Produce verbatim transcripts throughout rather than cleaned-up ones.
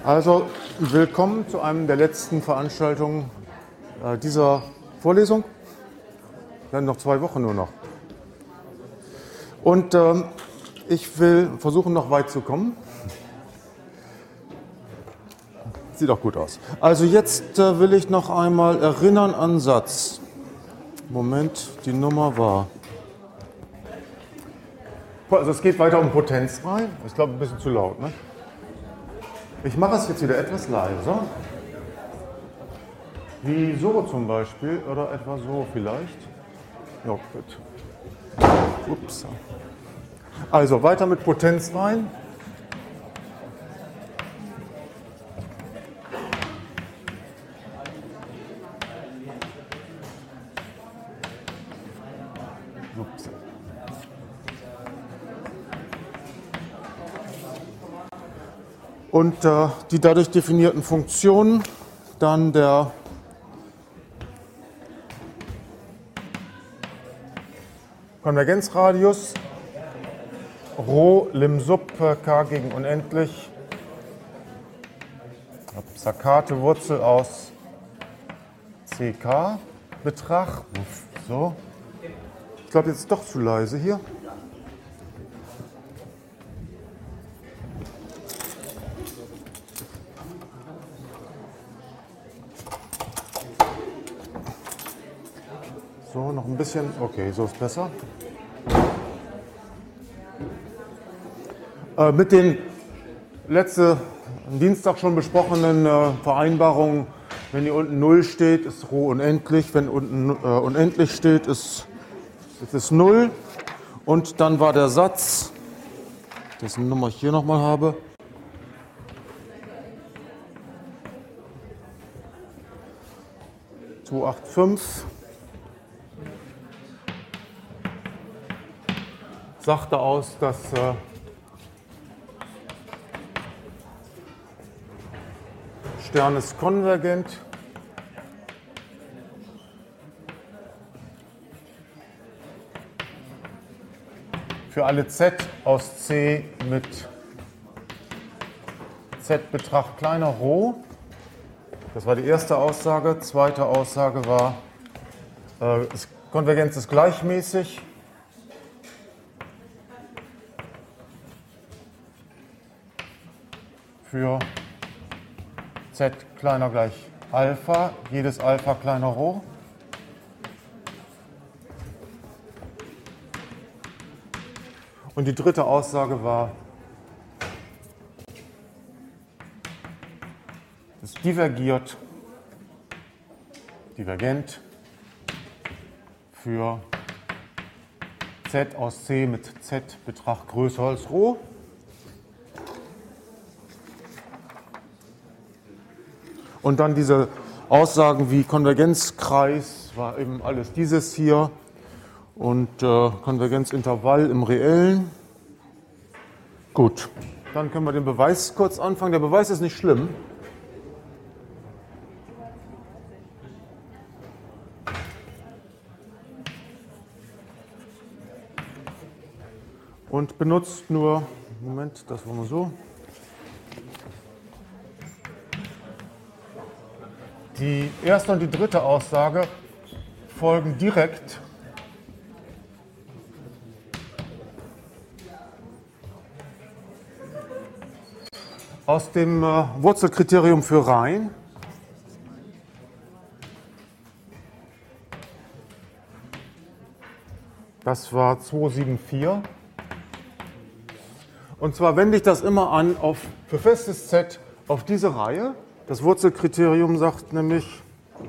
Also, willkommen zu einem der letzten Veranstaltungen äh, dieser Vorlesung. Wir haben noch zwei Wochen nur noch. Und ähm, ich will versuchen, noch weit zu kommen. Sieht auch gut aus. Also jetzt äh, will ich noch einmal erinnern an Satz. Moment, die Nummer war... Also es geht weiter um Potenz rein. Ich glaube, ein bisschen zu laut, ne? Ich mache es jetzt wieder etwas leiser. Wie so zum Beispiel oder etwa so vielleicht. Ja, gut. Ups. Also weiter mit Potenz rein. Ups. Und äh, die dadurch definierten Funktionen, dann der Konvergenzradius, Rho, Lim sub, k gegen unendlich, Saccate Wurzel aus ck, Betrag, so. Ich glaube, jetzt ist doch zu leise hier. So, noch ein bisschen. Okay, so ist besser. Äh, mit den letzten Dienstag schon besprochenen äh, Vereinbarungen, wenn hier unten null steht, ist Rho unendlich. Wenn unten äh, unendlich steht, ist, ist es null. Und dann war der Satz, dessen Nummer ich hier nochmal habe. zweihundertfünfundachtzig. Sagte aus, dass äh, Stern ist konvergent. Für alle Z aus C mit Z-Betrag kleiner Rho. Das war die erste Aussage. Zweite Aussage war, äh, Konvergenz ist gleichmäßig. Für Z kleiner gleich Alpha, jedes Alpha kleiner Rho. Und die dritte Aussage war, es divergiert, divergent für Z aus C mit Z-Betrag größer als Rho. Und dann diese Aussagen wie Konvergenzkreis war eben alles dieses hier und äh, Konvergenzintervall im Reellen. Gut, dann können wir den Beweis kurz anfangen. Der Beweis ist nicht schlimm. Und benutzt nur, Moment, das war mal so. Die erste und die dritte Aussage folgen direkt aus dem äh, Wurzelkriterium für rein. Das war zweihundervierundsiebzig. Und zwar wende ich das immer an auf, für festes Z auf diese Reihe. Das Wurzelkriterium sagt nämlich,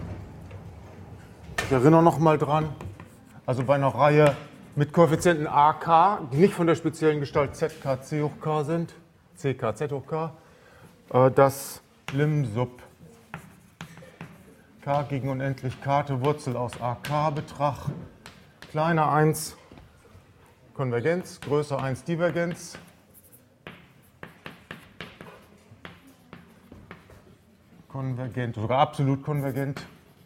ich erinnere noch mal dran, also bei einer Reihe mit Koeffizienten a k, die nicht von der speziellen Gestalt Z K C hoch K sind, C K Z hoch K, dass Lim sub k gegen unendlich Kate Wurzel aus a k Betrag kleiner eins Konvergenz, größer eins Divergenz. Konvergent, sogar absolut konvergent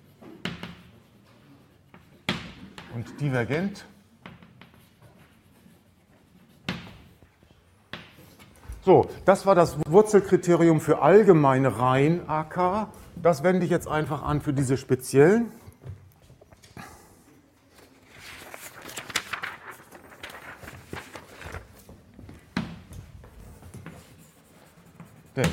und divergent So, das war das Wurzelkriterium für allgemeine Reihen A K. Das wende ich jetzt einfach an für diese speziellen. Denn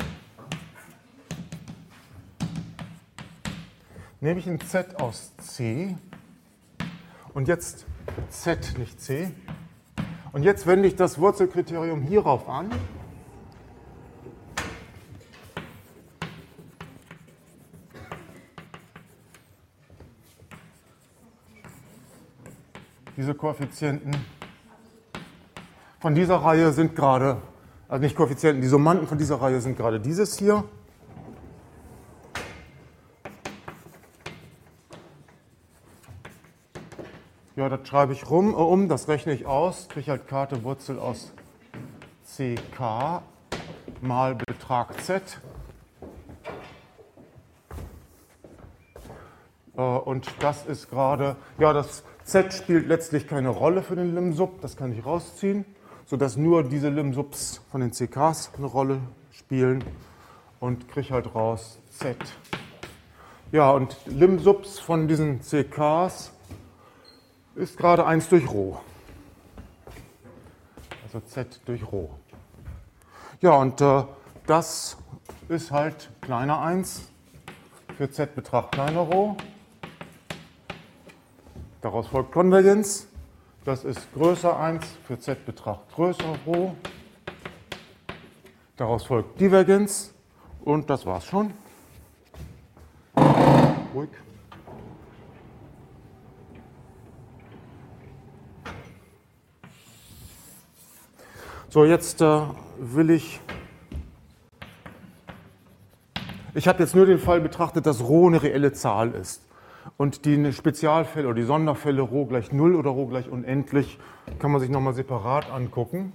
nehme ich ein Z aus C und jetzt Z, nicht C. Und jetzt wende ich das Wurzelkriterium hierauf an. Diese Koeffizienten von dieser Reihe sind gerade, also nicht Koeffizienten, die Summanden von dieser Reihe sind gerade dieses hier. Ja, das schreibe ich rum, äh, um, das rechne ich aus, kriege halt Karte Wurzel aus C K mal Betrag Z. Äh, und das ist gerade, ja, das Z spielt letztlich keine Rolle für den Lim-Sub, das kann ich rausziehen, sodass nur diese Lim-Subs von den C Ks eine Rolle spielen und kriege halt raus Z. Ja, und Lim-Subs von diesen C Ks ist gerade eins durch Rho. Also Z durch Rho. Ja, und äh, das ist halt kleiner eins für Z Betracht kleiner Rho. Daraus folgt Konvergenz. Das ist größer eins für Z Betracht größer Rho. Daraus folgt Divergenz. Und das war's schon. Ruhig. So, jetzt äh, will ich, ich habe jetzt nur den Fall betrachtet, dass Rho eine reelle Zahl ist. Und die Spezialfälle oder die Sonderfälle Rho gleich null oder Rho gleich unendlich kann man sich nochmal separat angucken.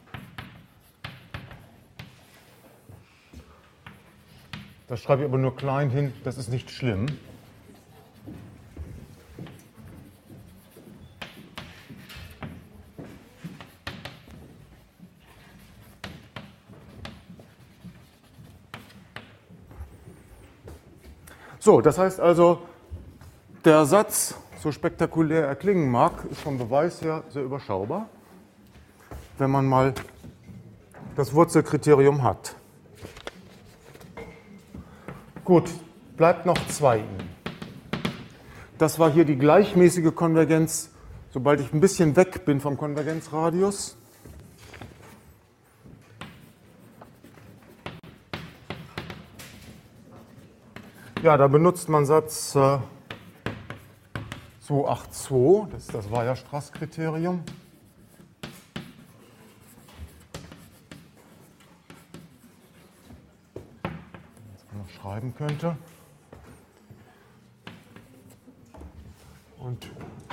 Das schreibe ich aber nur klein hin, das ist nicht schlimm. So, das heißt also, der Satz, so spektakulär er klingen mag, ist vom Beweis her sehr überschaubar, wenn man mal das Wurzelkriterium hat. Gut, bleibt noch zwei i. Das war hier die gleichmäßige Konvergenz, sobald ich ein bisschen weg bin vom Konvergenzradius. Ja, da benutzt man Satz äh, zweihundertzweiundachtzig, das ist das Weierstrass-Kriterium. Das man noch schreiben könnte. Und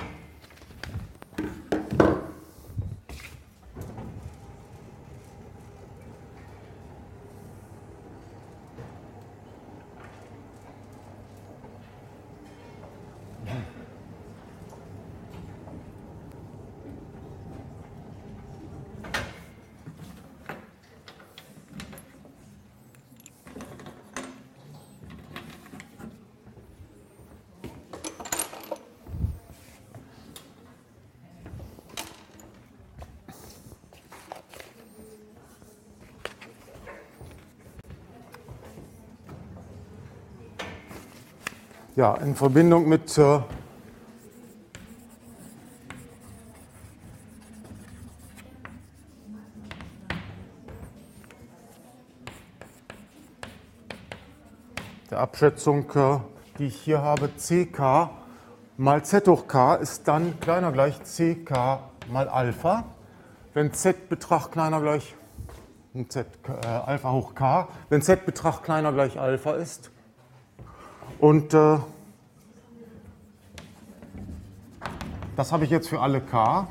ja, in Verbindung mit äh, der Abschätzung, äh, die ich hier habe, C K mal Z hoch K ist dann kleiner gleich C K mal Alpha. Wenn Z Betracht kleiner gleich Z, äh, Alpha hoch K, wenn Z Betracht kleiner gleich Alpha ist. Und äh, das habe ich jetzt für alle K.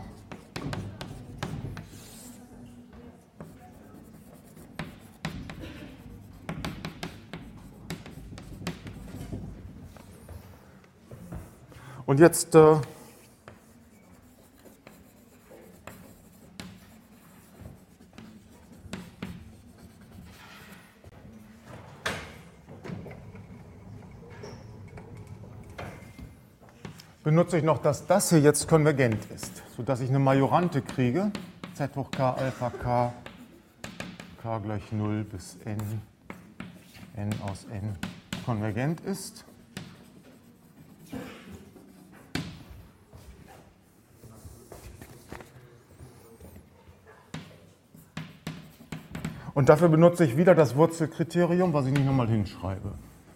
Und jetzt äh, benutze ich noch, dass das hier jetzt konvergent ist, sodass ich eine Majorante kriege. Z hoch k Alpha k, k gleich null bis n, n aus n konvergent ist. Und dafür benutze ich wieder das Wurzelkriterium, was ich nicht nochmal hinschreibe.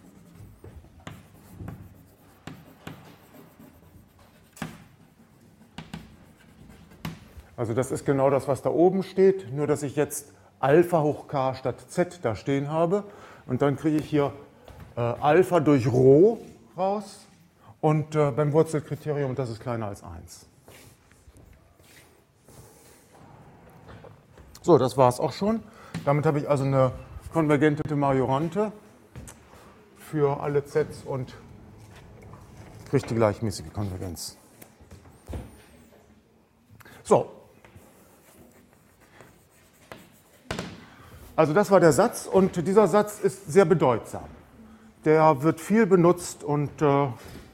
Also das ist genau das, was da oben steht, nur dass ich jetzt Alpha hoch k statt z da stehen habe. Und dann kriege ich hier äh, Alpha durch Rho raus und äh, beim Wurzelkriterium, das ist kleiner als eins. So, das war es auch schon. Damit habe ich also eine konvergente Majorante für alle Zs und kriege die gleichmäßige Konvergenz. So. Also das war der Satz und dieser Satz ist sehr bedeutsam. Der wird viel benutzt und äh, ja,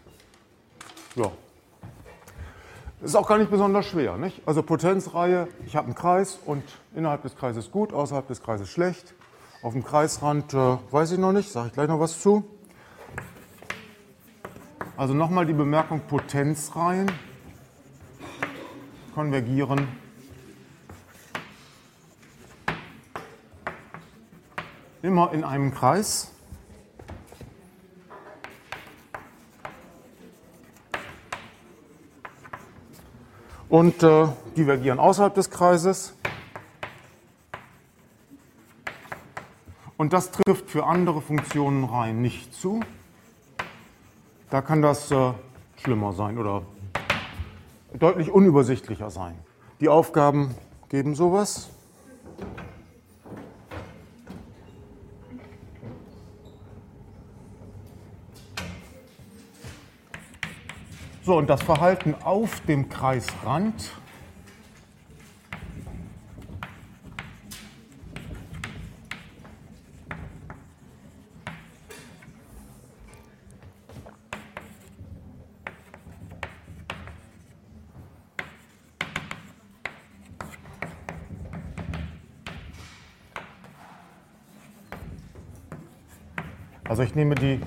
ist auch gar nicht besonders schwer. Nicht? Also Potenzreihe, ich habe einen Kreis und innerhalb des Kreises gut, außerhalb des Kreises schlecht. Auf dem Kreisrand äh, weiß ich noch nicht, sage ich gleich noch was zu. Also nochmal die Bemerkung, Potenzreihen konvergieren immer in einem Kreis. Und äh, divergieren außerhalb des Kreises. Und das trifft für andere Funktionenreihen nicht zu. Da kann das äh, schlimmer sein oder deutlich unübersichtlicher sein. Die Aufgaben geben sowas. So, und das Verhalten auf dem Kreisrand also ich nehme die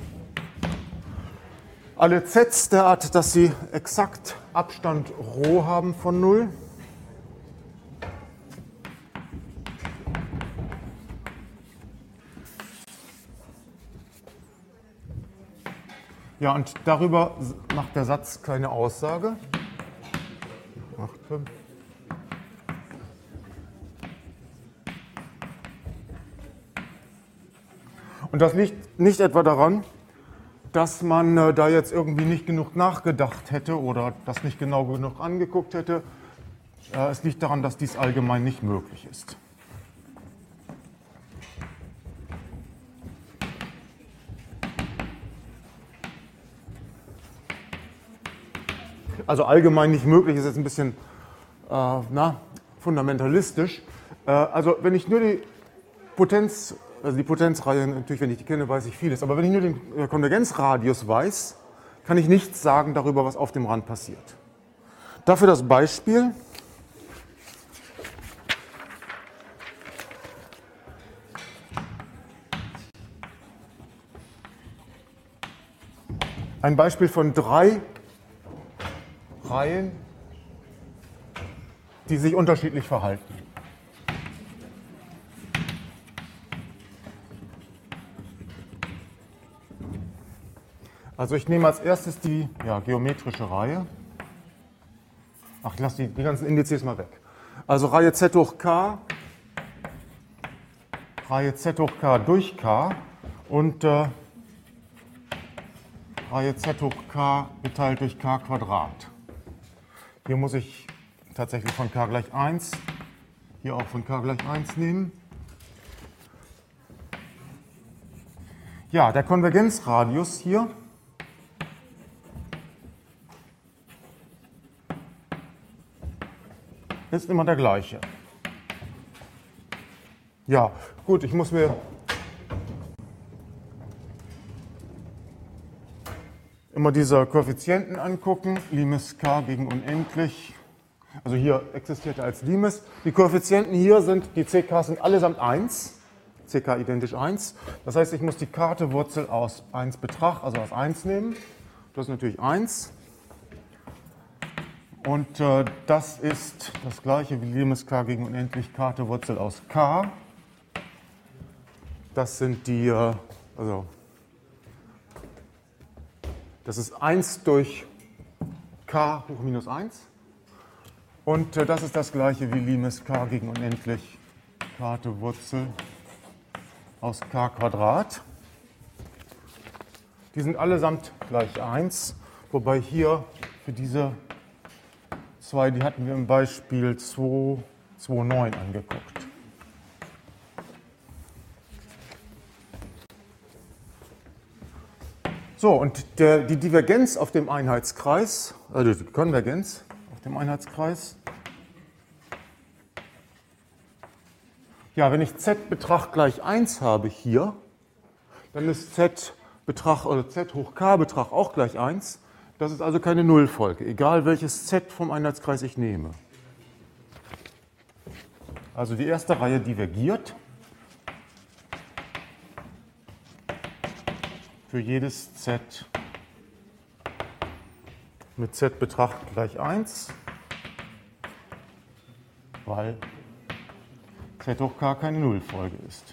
alle Zs derart, dass sie exakt Abstand Rho haben von null. Ja, und darüber macht der Satz keine Aussage. Achte. Und das liegt nicht etwa daran, dass man äh, da jetzt irgendwie nicht genug nachgedacht hätte oder das nicht genau genug angeguckt hätte. Äh, es liegt daran, dass dies allgemein nicht möglich ist. Also allgemein nicht möglich ist jetzt ein bisschen äh, na, fundamentalistisch. Äh, also wenn ich nur die Potenz Also die Potenzreihe, natürlich, wenn ich die kenne, weiß ich vieles. Aber wenn ich nur den Konvergenzradius weiß, kann ich nichts sagen darüber, was auf dem Rand passiert. Dafür das Beispiel. Ein Beispiel von drei Reihen, die sich unterschiedlich verhalten. Also ich nehme als erstes die ja, geometrische Reihe. Ach, ich lasse die, die ganzen Indizes mal weg. Also Reihe Z hoch K, Reihe Z hoch K durch K und äh, Reihe Z hoch K geteilt durch K Quadrat. Hier muss ich tatsächlich von K gleich eins, hier auch von K gleich eins nehmen. Ja, der Konvergenzradius hier ist immer der gleiche. Ja, gut, ich muss mir immer diese Koeffizienten angucken. Limes k gegen unendlich. Also hier existiert er als Limes. Die Koeffizienten hier sind, die ck sind allesamt eins. Ck identisch eins. Das heißt, ich muss die karte Wurzel aus eins Betrag, also aus eins nehmen. Das ist natürlich eins. Und äh, das ist das gleiche wie Limes k gegen unendlich karte Wurzel aus k. Das sind die, äh, also das ist eins durch k hoch minus eins. Und äh, das ist das gleiche wie Limes k gegen unendlich karte Wurzel aus k Quadrat. Die sind allesamt gleich eins, wobei hier für diese zwei, die hatten wir im Beispiel zwei, zwei, neun angeguckt. So, und der, die Divergenz auf dem Einheitskreis, also die Konvergenz auf dem Einheitskreis, ja, wenn ich z-Betrag gleich eins habe hier, dann ist z-Betrag oder z hoch k-Betrag auch gleich eins. Das ist also keine Nullfolge, egal welches z vom Einheitskreis ich nehme. Also die erste Reihe divergiert für jedes z mit z-Betrag gleich eins, weil z hoch k keine Nullfolge ist.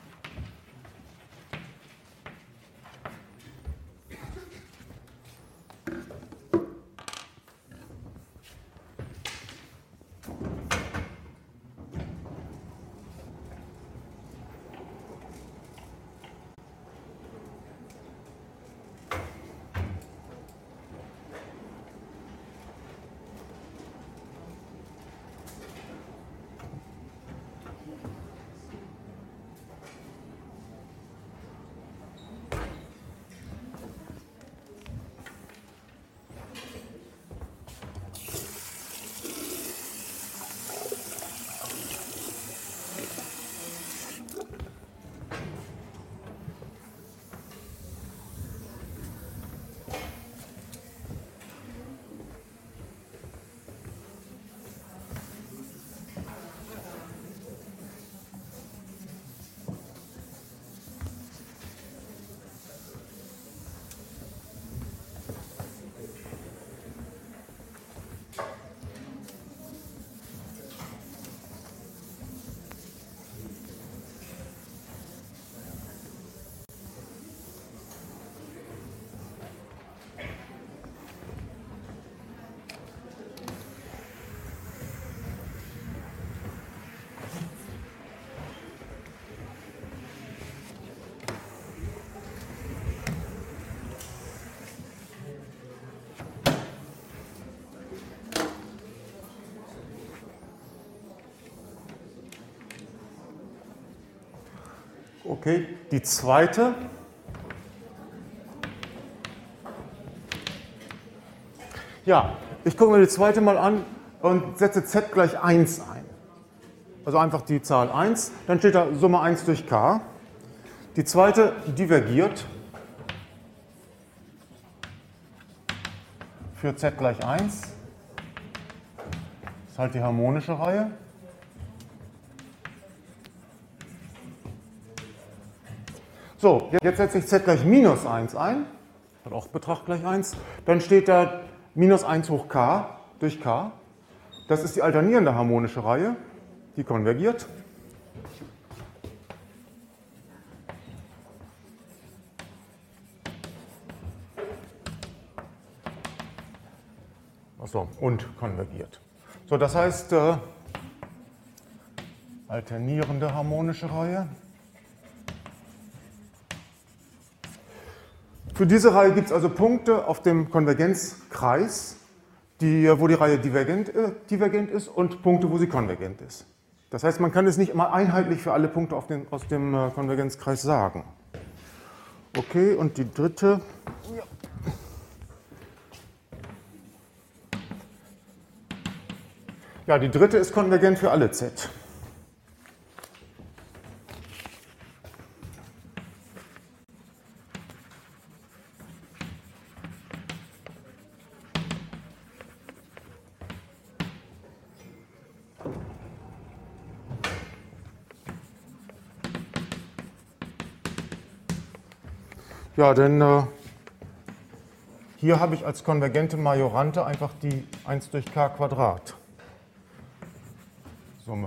Okay, die zweite. Ja, ich gucke mir die zweite mal an und setze z gleich eins ein. Also einfach die Zahl eins, dann steht da Summe eins durch k. Die zweite divergiert für z gleich eins. Das ist halt die harmonische Reihe. So, jetzt setze ich z gleich minus eins ein, hat auch Betrag gleich eins. Dann steht da minus eins hoch k durch k. Das ist die alternierende harmonische Reihe, die konvergiert. Achso, und konvergiert. So, das heißt, äh, alternierende harmonische Reihe. Für diese Reihe gibt es also Punkte auf dem Konvergenzkreis, die, wo die Reihe divergent, äh, divergent ist, und Punkte, wo sie konvergent ist. Das heißt, man kann es nicht immer einheitlich für alle Punkte auf den, aus dem äh, Konvergenzkreis sagen. Okay, und die dritte. Ja. Ja, die dritte ist konvergent für alle z. Ja, denn äh, hier habe ich als konvergente Majorante einfach die eins durch k Quadrat Summe.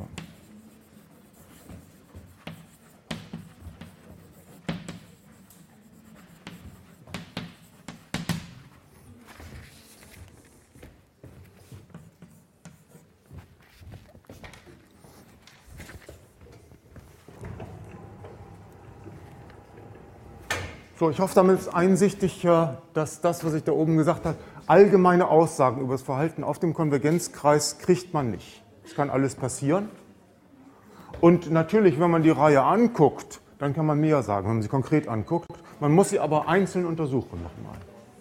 So, ich hoffe, damit ist einsichtig, dass das, was ich da oben gesagt habe, allgemeine Aussagen über das Verhalten auf dem Konvergenzkreis kriegt man nicht. Es kann alles passieren. Und natürlich, wenn man die Reihe anguckt, dann kann man mehr sagen, wenn man sie konkret anguckt. Man muss sie aber einzeln untersuchen nochmal.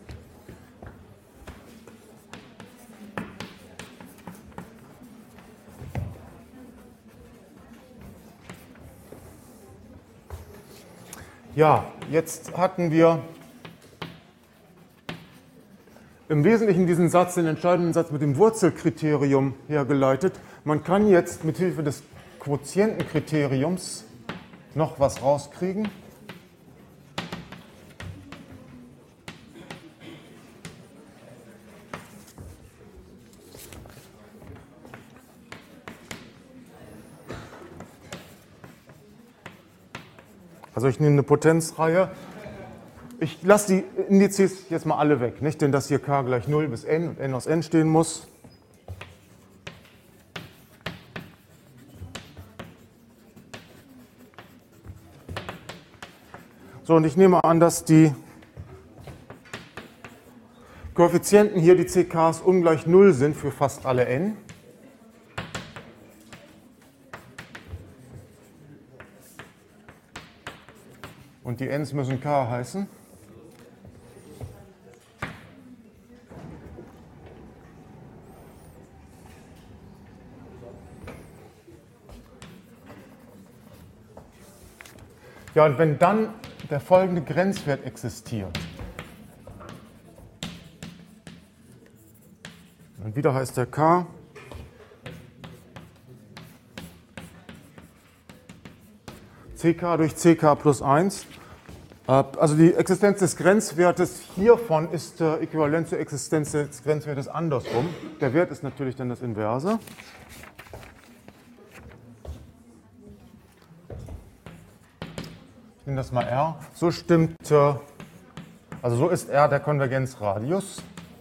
Ja, jetzt hatten wir im Wesentlichen diesen Satz, den entscheidenden Satz mit dem Wurzelkriterium hergeleitet. Man kann jetzt mit Hilfe des Quotientenkriteriums noch was rauskriegen. Also ich nehme eine Potenzreihe. Ich lasse die Indizes jetzt mal alle weg, nicht? Denn das hier k gleich null bis n und n aus n stehen muss. So, und ich nehme an, dass die Koeffizienten hier, die C Ks, ungleich null sind für fast alle n. Und die n's müssen k heißen. Ja, und wenn dann der folgende Grenzwert existiert, und wieder heißt der k, ck durch ck plus eins, also die Existenz des Grenzwertes hiervon ist äh, äquivalent zur Existenz des Grenzwertes andersrum. Der Wert ist natürlich dann das Inverse. Ich nehme das mal R. So stimmt, äh, also so ist R der Konvergenzradius.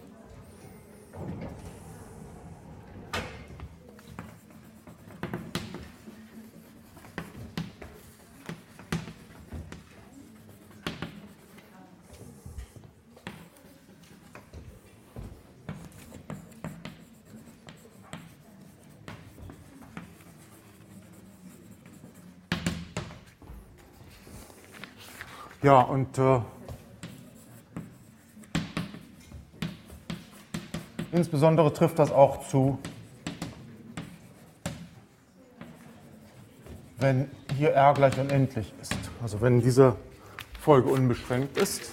Ja, und äh, insbesondere trifft das auch zu, wenn hier R gleich unendlich ist. Also wenn diese Folge unbeschränkt ist.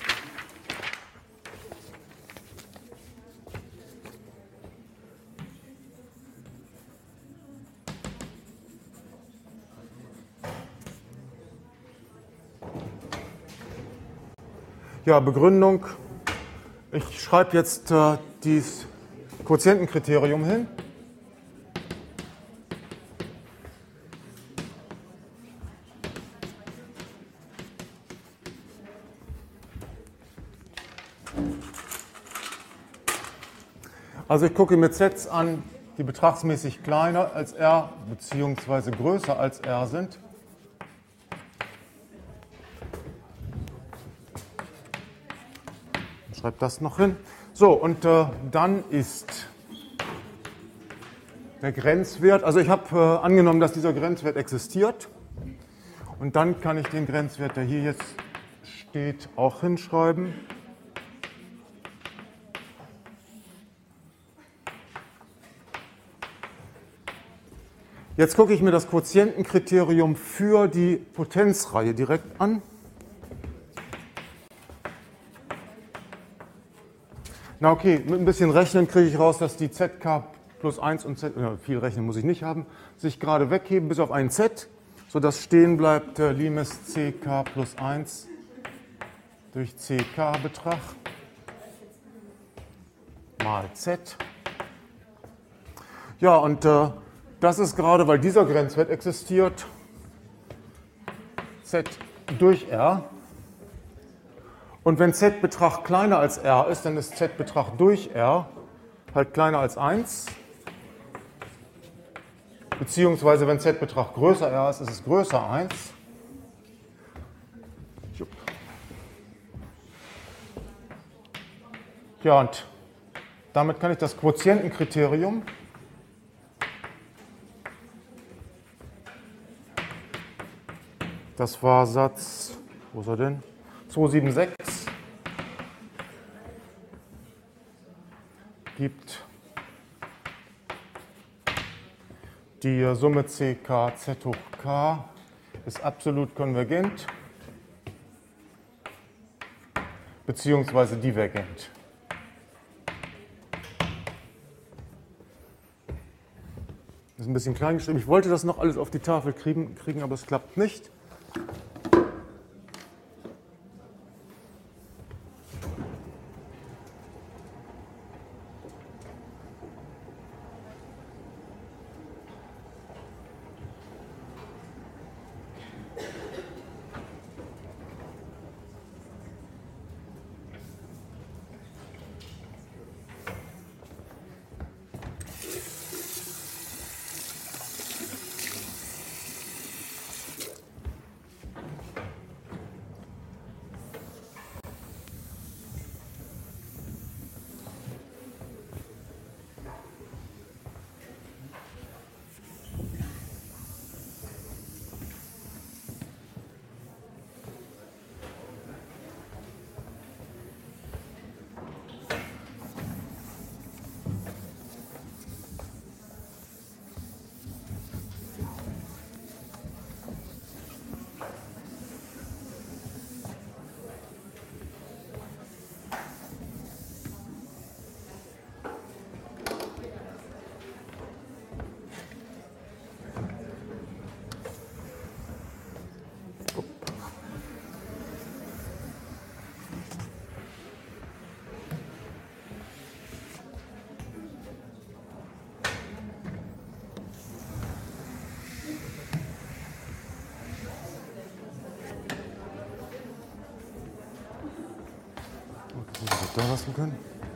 Ja, Begründung. Ich schreibe jetzt äh, dieses Quotientenkriterium hin. Also ich gucke mir Sets an, die betragsmäßig kleiner als R bzw. größer als R sind. Schreibe das noch hin. So, und äh, dann ist der Grenzwert, also ich habe äh, angenommen, dass dieser Grenzwert existiert. Und dann kann ich den Grenzwert, der hier jetzt steht, auch hinschreiben. Jetzt gucke ich mir das Quotientenkriterium für die Potenzreihe direkt an. Na okay, mit ein bisschen Rechnen kriege ich raus, dass die zk plus eins und z, ja, viel rechnen muss ich nicht haben, sich gerade wegheben bis auf ein z, sodass stehen bleibt äh, Limes ck plus eins durch C K-Betrag mal Z. Ja, und äh, das ist gerade, weil dieser Grenzwert existiert, Z durch R. Und wenn Z-Betrag kleiner als R ist, dann ist Z-Betrag durch R halt kleiner als eins. Beziehungsweise wenn Z-Betrag größer R ist, ist es größer eins. Ja, und damit kann ich das Quotientenkriterium das war Satz, wo ist er denn? zweihundertsechsundsiebzig gibt die Summe C K Z hoch K ist absolut konvergent beziehungsweise divergent. Das ist ein bisschen klein geschrieben. Ich wollte das noch alles auf die Tafel kriegen, kriegen aber es klappt nicht. Da lassen können.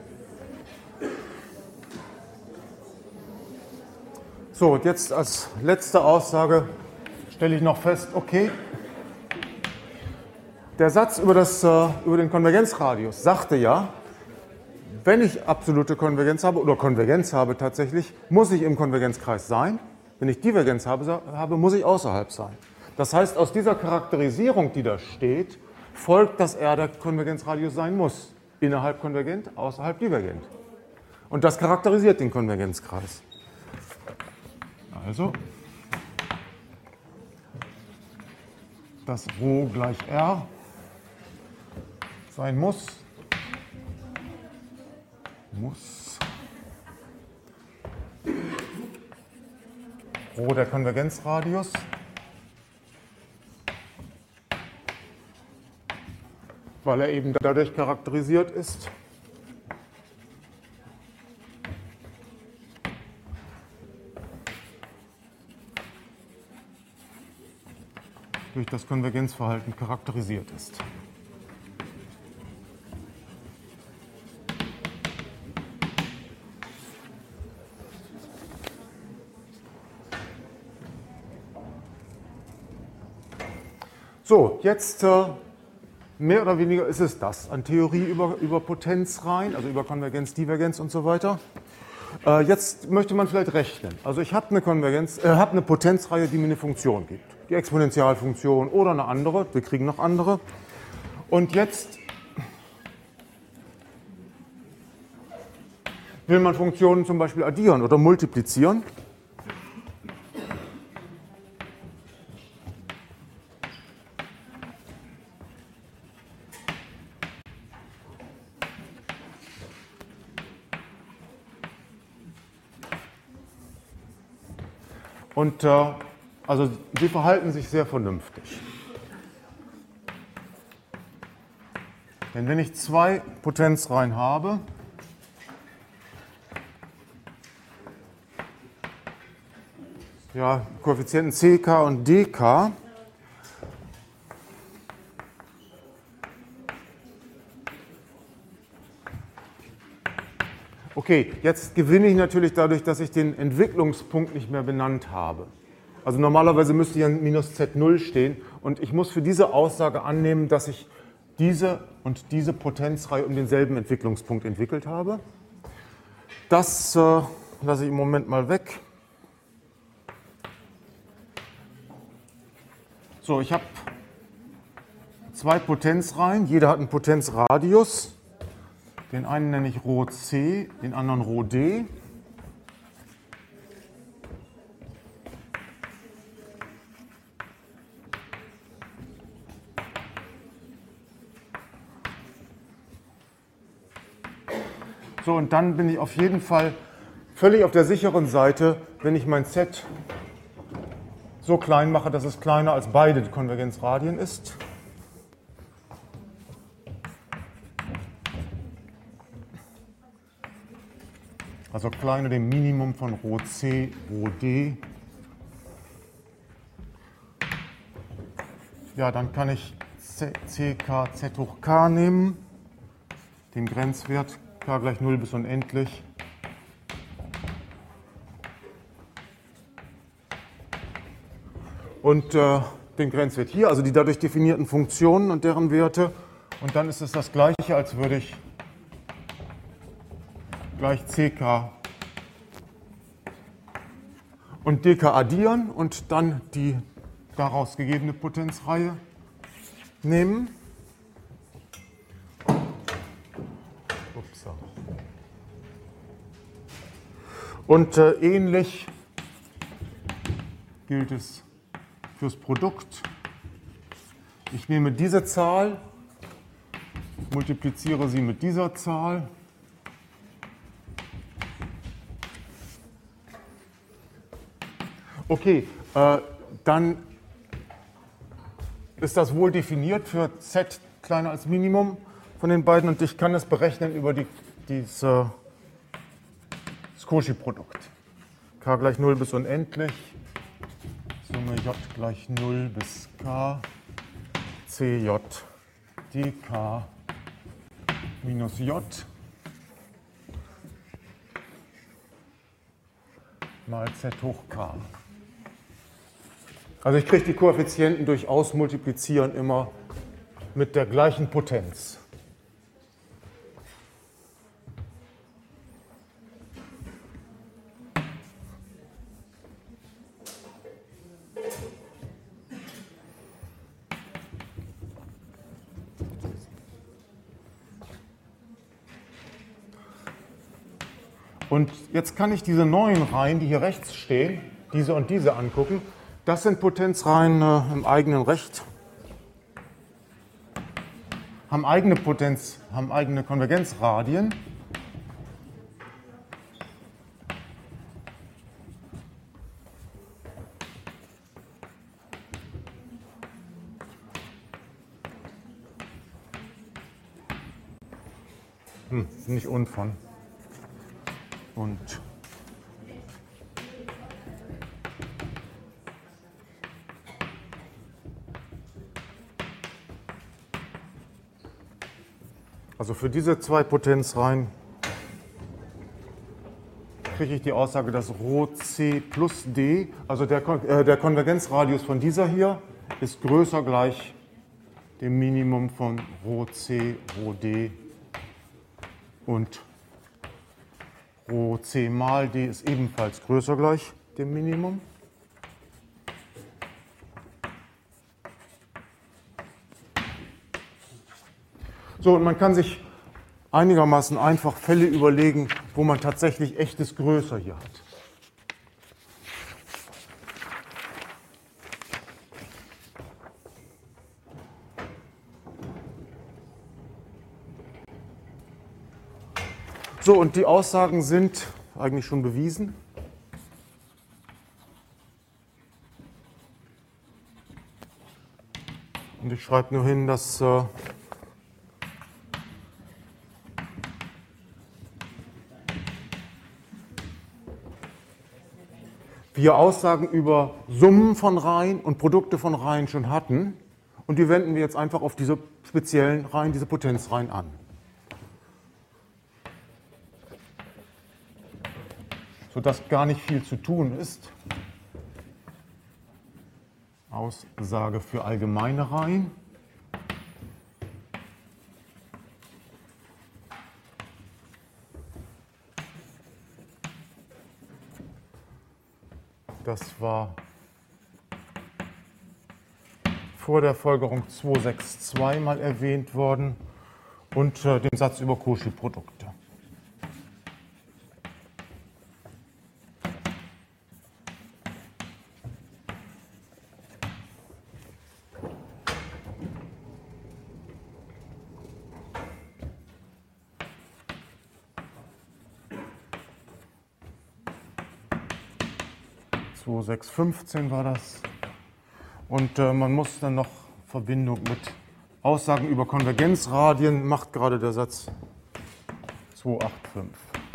So, und jetzt als letzte Aussage stelle ich noch fest, okay, der Satz über, das, äh, über den Konvergenzradius sagte ja, wenn ich absolute Konvergenz habe oder Konvergenz habe tatsächlich, muss ich im Konvergenzkreis sein. Wenn ich Divergenz habe, habe, muss ich außerhalb sein. Das heißt, aus dieser Charakterisierung, die da steht, folgt, dass R der Konvergenzradius sein muss. Innerhalb konvergent, außerhalb divergent. Und das charakterisiert den Konvergenzkreis. Also, dass Rho gleich R sein muss, muss Rho der Konvergenzradius weil er eben dadurch charakterisiert ist, durch das Konvergenzverhalten charakterisiert ist. So, jetzt äh, mehr oder weniger ist es das an Theorie über, über Potenzreihen, also über Konvergenz, Divergenz und so weiter. Äh, jetzt möchte man vielleicht rechnen. Also ich habe eine Konvergenz, äh, habe eine Potenzreihe, die mir eine Funktion gibt. Die Exponentialfunktion oder eine andere. Wir kriegen noch andere. Und jetzt will man Funktionen zum Beispiel addieren oder multiplizieren. Und äh, also sie verhalten sich sehr vernünftig. Denn wenn ich zwei Potenzreihen habe, ja, Koeffizienten C K und D K, okay, jetzt gewinne ich natürlich dadurch, dass ich den Entwicklungspunkt nicht mehr benannt habe. Also normalerweise müsste hier ein minus Z null stehen und ich muss für diese Aussage annehmen, dass ich diese und diese Potenzreihe um denselben Entwicklungspunkt entwickelt habe. Das äh, lasse ich im Moment mal weg. So, ich habe zwei Potenzreihen, jeder hat einen Potenzradius. Den einen nenne ich Rho C, den anderen Rho D. So, und dann bin ich auf jeden Fall völlig auf der sicheren Seite, wenn ich mein Z so klein mache, dass es kleiner als beide Konvergenzradien ist. Also kleiner dem Minimum von Rho C, Rho D. Ja, dann kann ich C K Z hoch K nehmen, den Grenzwert K gleich null bis unendlich. Und äh, den Grenzwert hier, also die dadurch definierten Funktionen und deren Werte. Und dann ist es das Gleiche, als würde ich gleich C K und D K addieren und dann die daraus gegebene Potenzreihe nehmen. Upsa. Und äh, ähnlich gilt es fürs Produkt. Ich nehme diese Zahl, multipliziere sie mit dieser Zahl. Okay, äh, dann ist das wohl definiert für Z kleiner als Minimum von den beiden und ich kann es berechnen über die, dieses äh, Cauchy-Produkt. K gleich null bis unendlich, Summe J gleich null bis K, C J D K minus J mal Z hoch K. Also ich kriege die Koeffizienten durch Ausmultiplizieren immer mit der gleichen Potenz. Und jetzt kann ich diese neuen Reihen, die hier rechts stehen, diese und diese angucken. Das sind Potenzreihen äh, im eigenen Recht, haben eigene Potenz, haben eigene Konvergenzradien. Hm, nicht unvon. Und also für diese zwei Potenzreihen kriege ich die Aussage, dass Rho C plus D, also der, äh, der Konvergenzradius von dieser hier, ist größer gleich dem Minimum von Rho C, Rho D und Rho C mal D ist ebenfalls größer gleich dem Minimum. So, und man kann sich einigermaßen einfach Fälle überlegen, wo man tatsächlich echtes Größer hier hat. So, und die Aussagen sind eigentlich schon bewiesen. Und ich schreibe nur hin, dass äh, wir Aussagen über Summen von Reihen und Produkte von Reihen schon hatten. Und die wenden wir jetzt einfach auf diese speziellen Reihen, diese Potenzreihen an. Sodass gar nicht viel zu tun ist. Aussage für allgemeine Reihen. Das war vor der Folgerung zweihundertzweiundsechzig mal erwähnt worden und äh, den Satz über Cauchy-Produkte. zweitausendsechshundertfünfzehn war das. Und äh, man muss dann noch Verbindung mit Aussagen über Konvergenzradien, macht gerade der Satz zweihundertfünfundachtzig.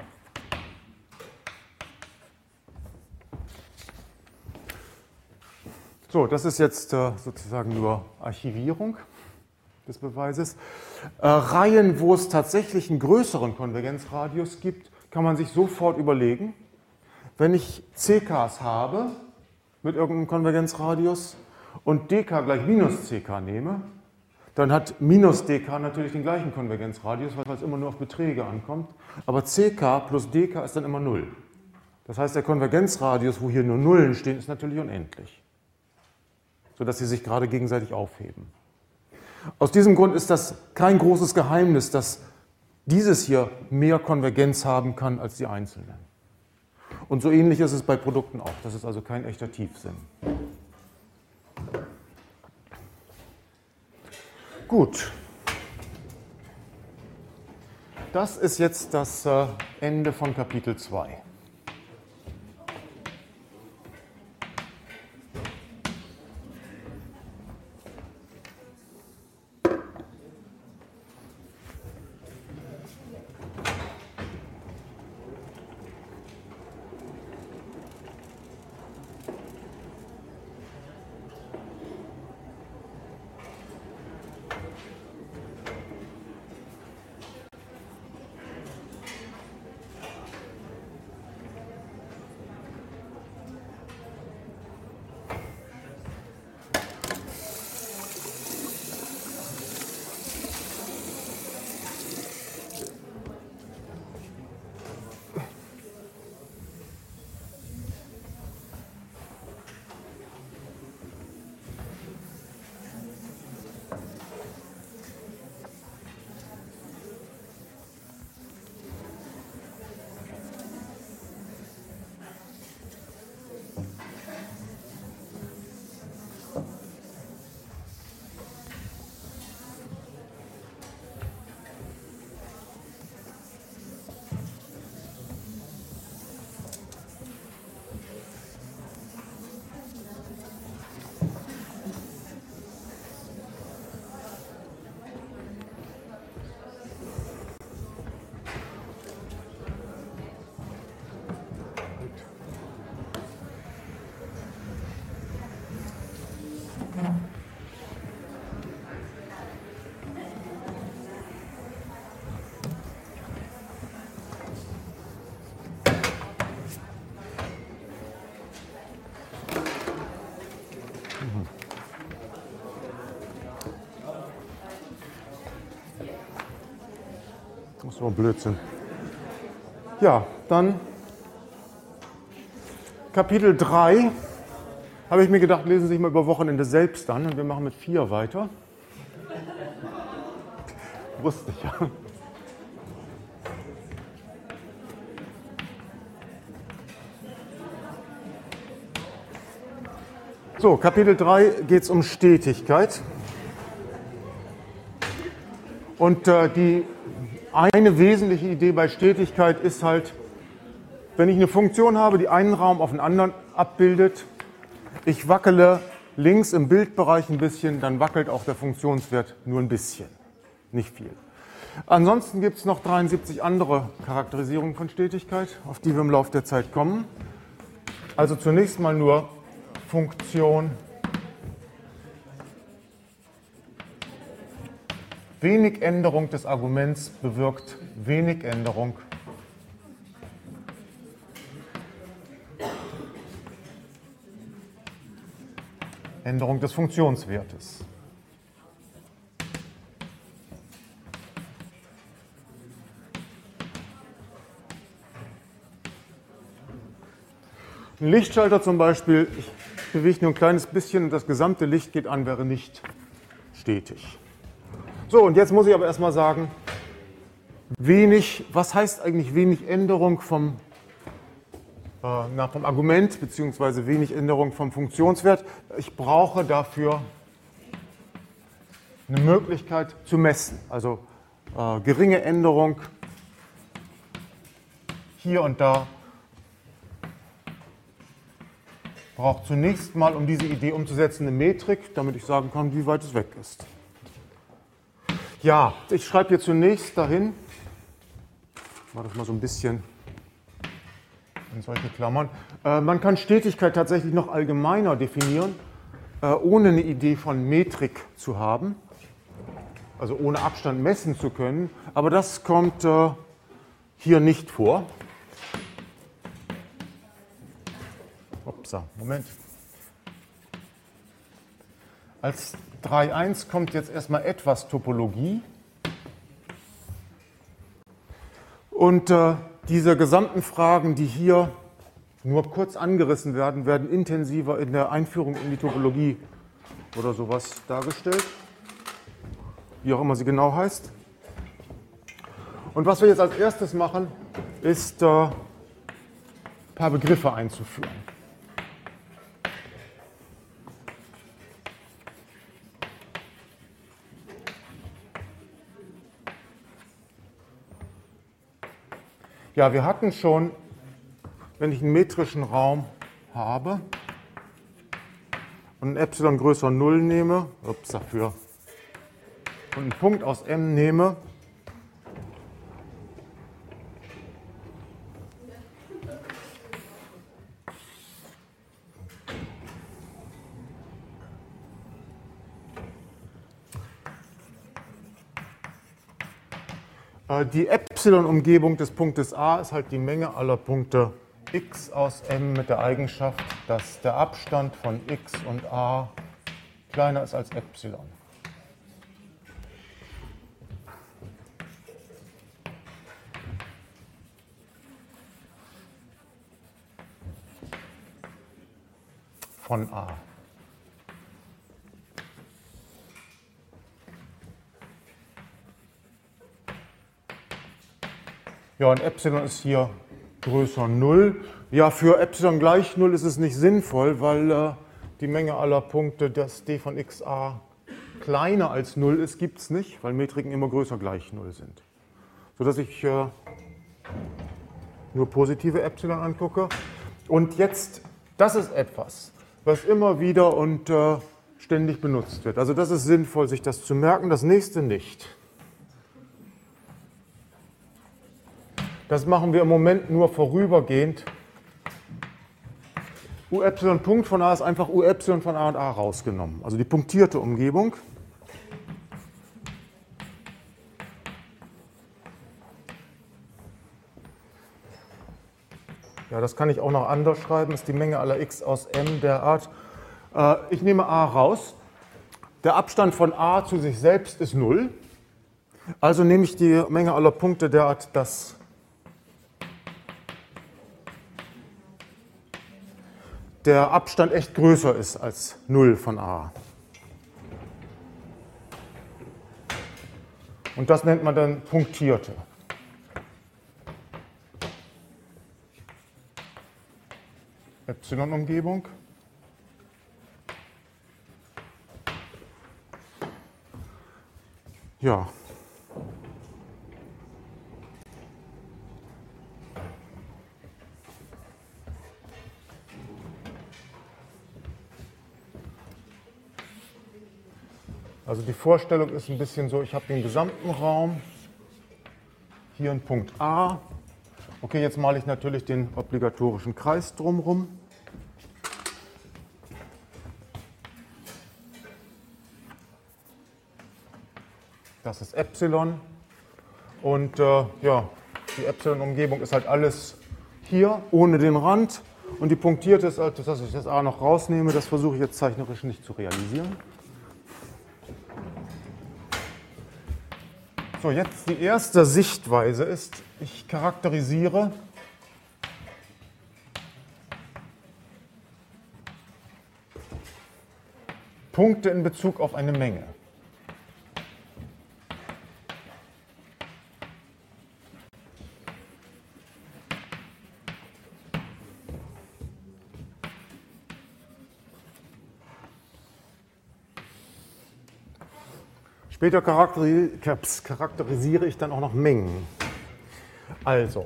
So, das ist jetzt äh, sozusagen nur Archivierung des Beweises. Äh, Reihen, wo es tatsächlich einen größeren Konvergenzradius gibt, kann man sich sofort überlegen. Wenn ich C Ks habe mit irgendeinem Konvergenzradius und D K gleich minus C K nehme, dann hat minus D K natürlich den gleichen Konvergenzradius, weil es immer nur auf Beträge ankommt. Aber C K plus D K ist dann immer null. Das heißt, der Konvergenzradius, wo hier nur Nullen stehen, ist natürlich unendlich, sodass sie sich gerade gegenseitig aufheben. Aus diesem Grund ist das kein großes Geheimnis, dass dieses hier mehr Konvergenz haben kann als die einzelnen. Und so ähnlich ist es bei Produkten auch. Das ist also kein echter Tiefsinn. Gut. Das ist jetzt das Ende von Kapitel zwei. Das ist so ein Blödsinn. Ja, dann Kapitel drei. Habe ich mir gedacht, lesen Sie sich mal über Wochenende selbst an und wir machen mit vier weiter. Wusste ich ja. So, Kapitel drei geht es um Stetigkeit. Und äh, die eine wesentliche Idee bei Stetigkeit ist halt, wenn ich eine Funktion habe, die einen Raum auf den anderen abbildet, ich wackele links im Bildbereich ein bisschen, dann wackelt auch der Funktionswert nur ein bisschen, nicht viel. Ansonsten gibt es noch dreiundsiebzig andere Charakterisierungen von Stetigkeit, auf die wir im Laufe der Zeit kommen. Also zunächst mal nur Funktion wenig Änderung des Arguments bewirkt wenig Änderung Änderung des Funktionswertes. Ein Lichtschalter zum Beispiel, ich bewege nur ein kleines bisschen und das gesamte Licht geht an, wäre nicht stetig. So, und jetzt muss ich aber erstmal sagen, wenig, was heißt eigentlich wenig Änderung vom, äh, na, vom Argument, beziehungsweise wenig Änderung vom Funktionswert? Ich brauche dafür eine Möglichkeit zu messen, also äh, geringe Änderung hier und da. Braucht zunächst mal, um diese Idee umzusetzen, eine Metrik, damit ich sagen kann, wie weit es weg ist. Ja, ich schreibe hier zunächst dahin, ich mache das mal so ein bisschen in solche Klammern. Äh, man kann Stetigkeit tatsächlich noch allgemeiner definieren, äh, ohne eine Idee von Metrik zu haben, also ohne Abstand messen zu können, aber das kommt äh, hier nicht vor. Upsa, Moment. Als drei Punkt eins kommt jetzt erstmal etwas Topologie. Und äh, diese gesamten Fragen, die hier nur kurz angerissen werden, werden intensiver in der Einführung in die Topologie oder sowas dargestellt. Wie auch immer sie genau heißt. Und was wir jetzt als erstes machen, ist äh, ein paar Begriffe einzuführen. Ja, wir hatten schon, wenn ich einen metrischen Raum habe und ein Epsilon größer null nehme, ups, dafür, und einen Punkt aus M nehme, die Epsilon-Umgebung des Punktes A ist halt die Menge aller Punkte x aus M mit der Eigenschaft, dass der Abstand von x und A kleiner ist als Epsilon. Von A. Ja, und Epsilon ist hier größer null. Ja, für Epsilon gleich null ist es nicht sinnvoll, weil äh, die Menge aller Punkte, dass d von xa kleiner als null ist, gibt es nicht, weil Metriken immer größer gleich null sind. Sodass ich äh, nur positive Epsilon angucke. Und jetzt, das ist etwas, was immer wieder und äh, ständig benutzt wird. Also das ist sinnvoll, sich das zu merken, das nächste nicht. Das machen wir im Moment nur vorübergehend. U-Epsilon Punkt von A ist einfach U-Epsilon von A und A rausgenommen. Also die punktierte Umgebung. Ja, das kann ich auch noch anders schreiben. Das ist die Menge aller x aus M derart. Äh, ich nehme A raus. Der Abstand von A zu sich selbst ist null. Also nehme ich die Menge aller Punkte derart, dass der Abstand echt größer ist als null von A. Und das nennt man dann punktierte. Epsilon-Umgebung. Ja. Also die Vorstellung ist ein bisschen so, ich habe den gesamten Raum, hier einen Punkt A. Okay, jetzt male ich natürlich den obligatorischen Kreis drumherum. Das ist Epsilon. Und äh, ja, die Epsilon-Umgebung ist halt alles hier, ohne den Rand. Und die punktierte ist, also, dass ich das A noch rausnehme, das versuche ich jetzt zeichnerisch nicht zu realisieren. So, jetzt die erste Sichtweise ist, ich charakterisiere Punkte in Bezug auf eine Menge. Später charakterisiere ich dann auch noch Mengen. Also,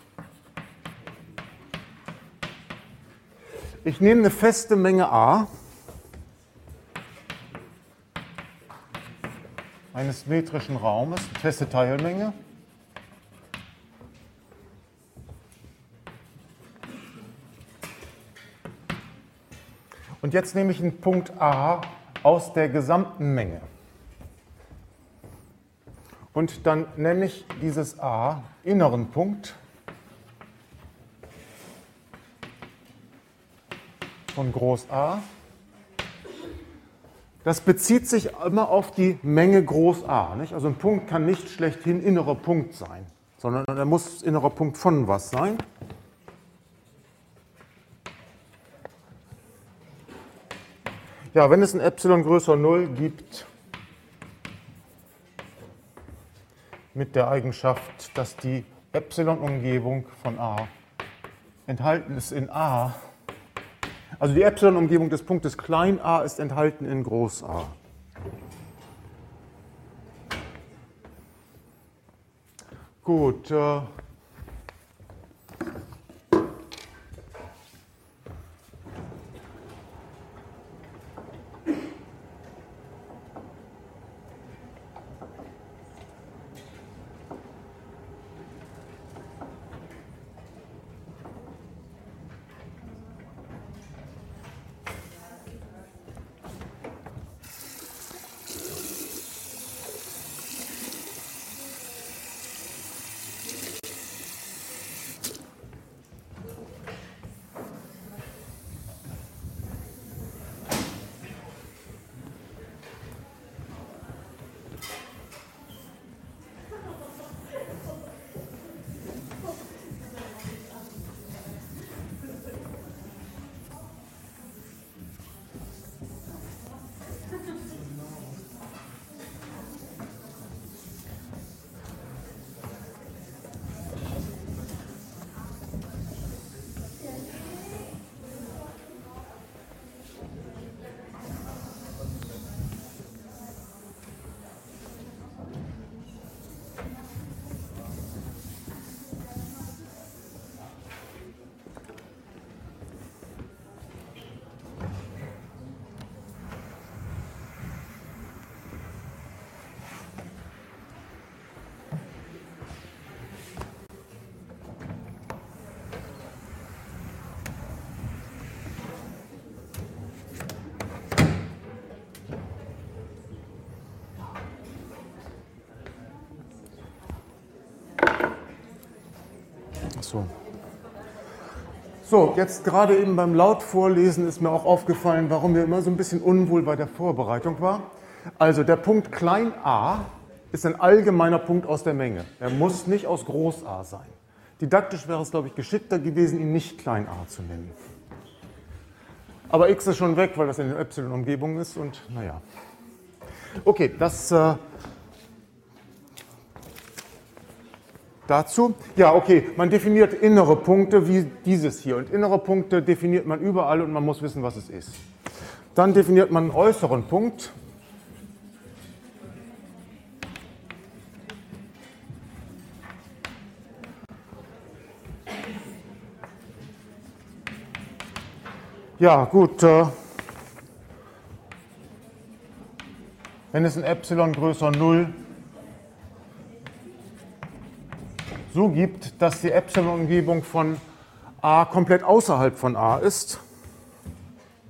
ich nehme eine feste Menge A eines metrischen Raumes, feste Teilmenge. Und jetzt nehme ich einen Punkt A aus der gesamten Menge. Und dann nenne ich dieses A inneren Punkt von Groß A. Das bezieht sich immer auf die Menge Groß A. Nicht? Also ein Punkt kann nicht schlechthin innerer Punkt sein, sondern er muss innerer Punkt von was sein. Ja, wenn es ein Epsilon größer null gibt, mit der Eigenschaft, dass die Epsilon-Umgebung von A enthalten ist in A. Also die Epsilon-Umgebung des Punktes klein a ist enthalten in groß A. Gut. Äh So. So, jetzt gerade eben beim Lautvorlesen ist mir auch aufgefallen, warum mir immer so ein bisschen unwohl bei der Vorbereitung war. Also der Punkt klein a ist ein allgemeiner Punkt aus der Menge. Er muss nicht aus groß A sein. Didaktisch wäre es, glaube ich, geschickter gewesen, ihn nicht klein a zu nennen. Aber x ist schon weg, weil das in der Epsilon-Umgebung ist und naja. Okay, das äh, dazu. Ja, okay, man definiert innere Punkte wie dieses hier. Und innere Punkte definiert man überall und man muss wissen, was es ist. Dann definiert man einen äußeren Punkt. Ja, gut. Äh, wenn es ein Epsilon größer null so gibt, dass die Epsilon-Umgebung von A komplett außerhalb von A ist,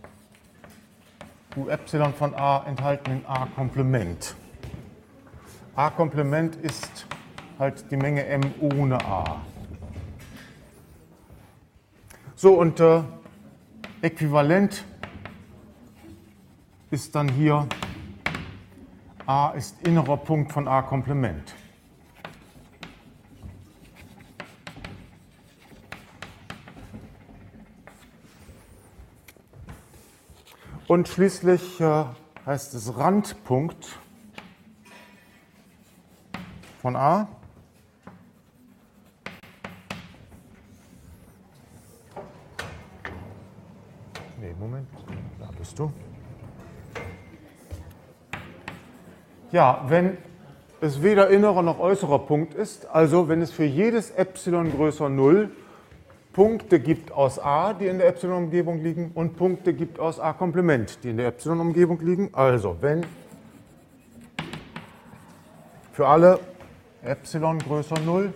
U Epsilon von A enthalten in A Komplement. A-Komplement ist halt die Menge M ohne A. So, und äh, äquivalent ist dann hier A ist innerer Punkt von A-Komplement. Und schließlich äh, heißt es Randpunkt von A. Nee, Moment, da bist du. Ja, wenn es weder innerer noch äußerer Punkt ist, also wenn es für jedes Epsilon größer null Punkte gibt aus A, die in der Epsilon-Umgebung liegen, und Punkte gibt aus A-Komplement, die in der Epsilon-Umgebung liegen. Also wenn für alle Epsilon größer null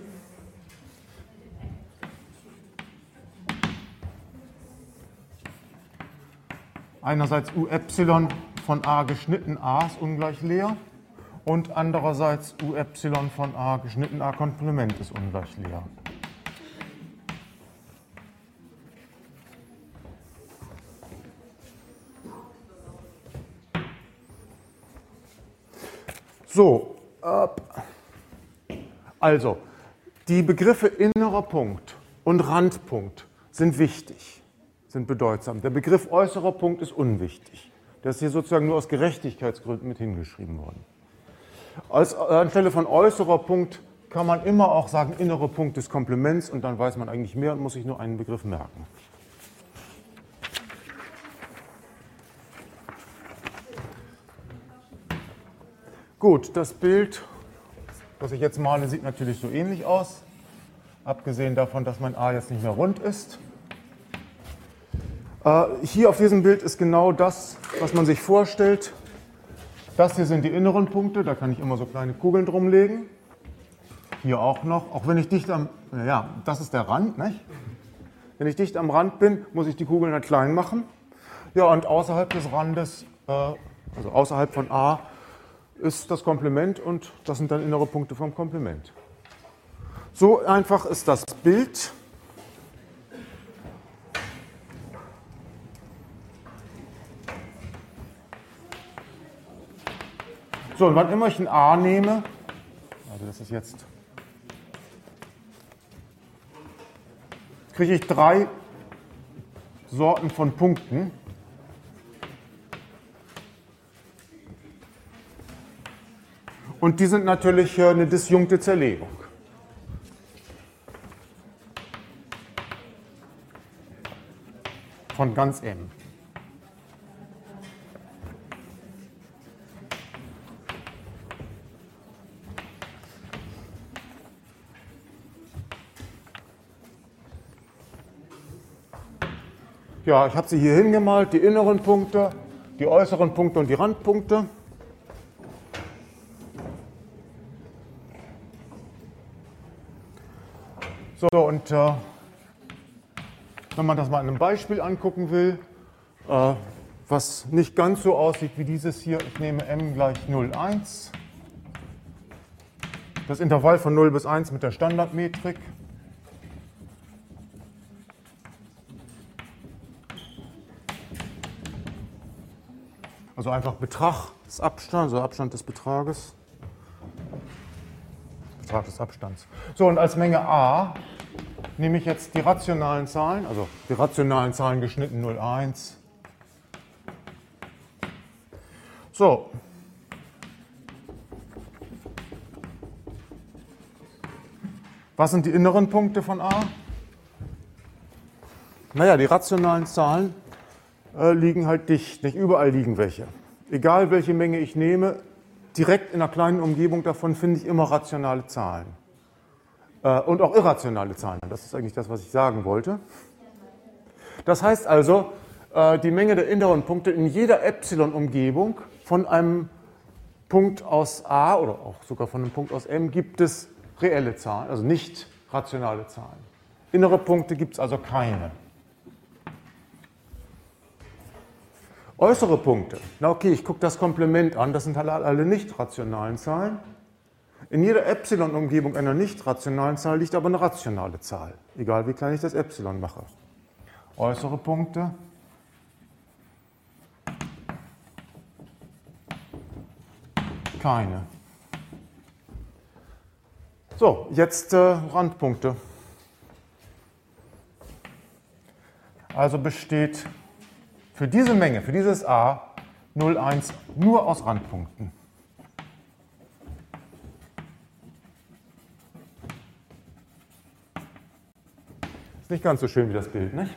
einerseits U Epsilon von A geschnitten A ist ungleich leer und andererseits U Epsilon von A geschnitten A Komplement ist ungleich leer. So, also die Begriffe innerer Punkt und Randpunkt sind wichtig, sind bedeutsam. Der Begriff äußerer Punkt ist unwichtig. Der ist hier sozusagen nur aus Gerechtigkeitsgründen mit hingeschrieben worden. Als, anstelle von äußerer Punkt kann man immer auch sagen innere Punkt des Komplements und dann weiß man eigentlich mehr und muss sich nur einen Begriff merken. Gut, das Bild, das ich jetzt male, sieht natürlich so ähnlich aus, abgesehen davon, dass mein A jetzt nicht mehr rund ist. Äh, hier auf diesem Bild ist genau das, was man sich vorstellt. Das hier sind die inneren Punkte, da kann ich immer so kleine Kugeln drum legen. Hier auch noch, auch wenn ich dicht am, ja, das ist der Rand, nicht? Wenn ich dicht am Rand bin, muss ich die Kugeln halt klein machen. Ja, und außerhalb des Randes, äh, also außerhalb von A, ist das Komplement und das sind dann innere Punkte vom Komplement. So einfach ist das Bild. So, und wann immer ich ein A nehme, also das ist jetzt, kriege ich drei Sorten von Punkten. Und die sind natürlich eine disjunkte Zerlegung. Von ganz M. Ja, ich habe sie hier hingemalt, die inneren Punkte, die äußeren Punkte und die Randpunkte. So, und äh, wenn man das mal an einem Beispiel angucken will, äh, was nicht ganz so aussieht wie dieses hier, ich nehme m gleich null, eins, das Intervall von null bis eins mit der Standardmetrik. Also einfach Betrag des Abstands, also Abstand des Betrages. Betrag des Abstands. So, und als Menge A nehme ich jetzt die rationalen Zahlen, also die rationalen Zahlen geschnitten null, eins. So. Was sind die inneren Punkte von A? Naja, die rationalen Zahlen äh, liegen halt dicht, nicht überall liegen welche. Egal welche Menge ich nehme, direkt in einer kleinen Umgebung davon finde ich immer rationale Zahlen. Äh, und auch irrationale Zahlen. Das ist eigentlich das, was ich sagen wollte. Das heißt also, äh, die Menge der inneren Punkte in jeder Epsilon-Umgebung von einem Punkt aus A oder auch sogar von einem Punkt aus M gibt es reelle Zahlen, also nicht rationale Zahlen. Innere Punkte gibt es also keine. Äußere Punkte. Na okay, ich gucke das Komplement an, das sind halt alle nicht rationalen Zahlen. In jeder Epsilon-Umgebung einer nicht rationalen Zahl liegt aber eine rationale Zahl, egal wie klein ich das Epsilon mache. Äußere Punkte. Keine. So, jetzt äh, Randpunkte. Also besteht für diese Menge, für dieses A, null, eins nur aus Randpunkten. Ist nicht ganz so schön wie das Bild, nicht?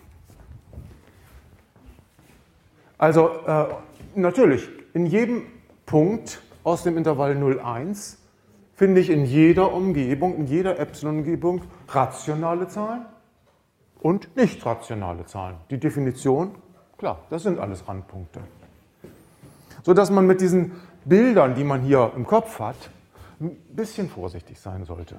Also äh, natürlich, in jedem Punkt aus dem Intervall null, eins finde ich in jeder Umgebung, in jeder Epsilon-Umgebung rationale Zahlen und nicht rationale Zahlen. Die Definition, klar, das sind alles Randpunkte. Sodass man mit diesen Bildern, die man hier im Kopf hat, ein bisschen vorsichtig sein sollte.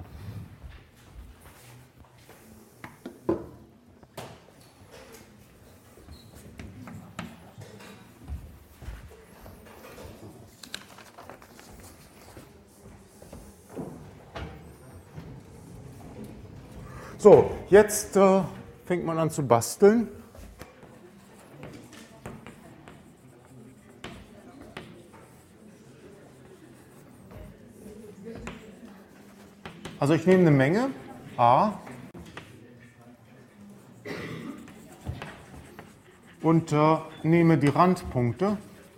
So, jetzt äh, fängt man an zu basteln. Also ich nehme eine Menge, A, und äh, nehme die Randpunkte.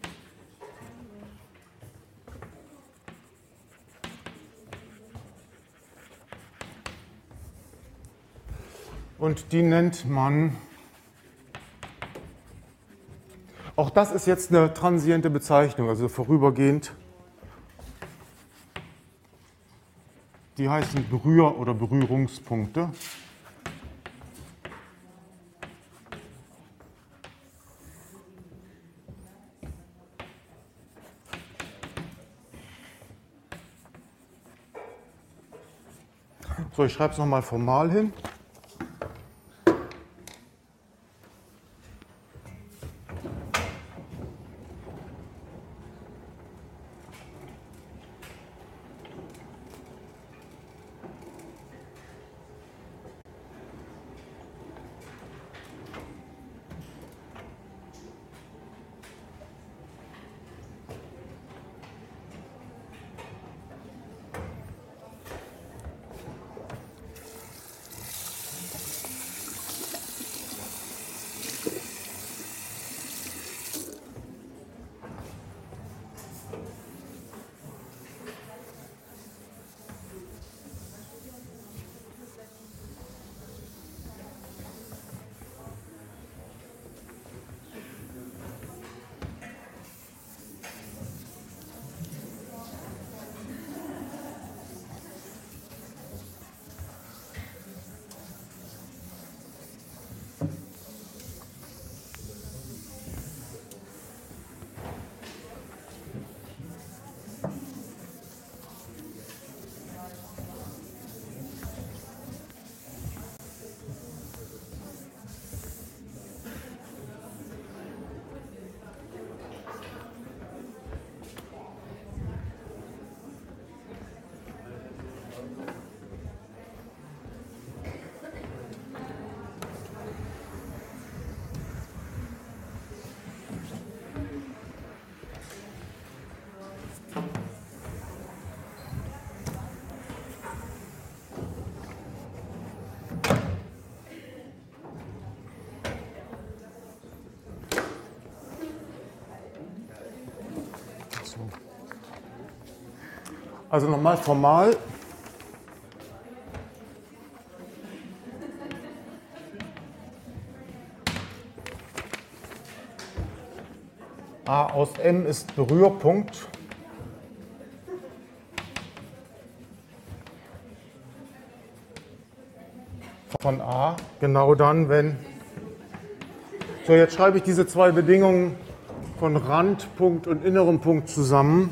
Und die nennt man, auch das ist jetzt eine transiente Bezeichnung, also vorübergehend. Die heißen Berühr- oder Berührungspunkte. So, ich schreibe es nochmal formal hin. Also nochmal formal. A aus M ist Berührpunkt. Von A, genau dann, wenn... So, jetzt schreibe ich diese zwei Bedingungen von Randpunkt und innerem Punkt zusammen.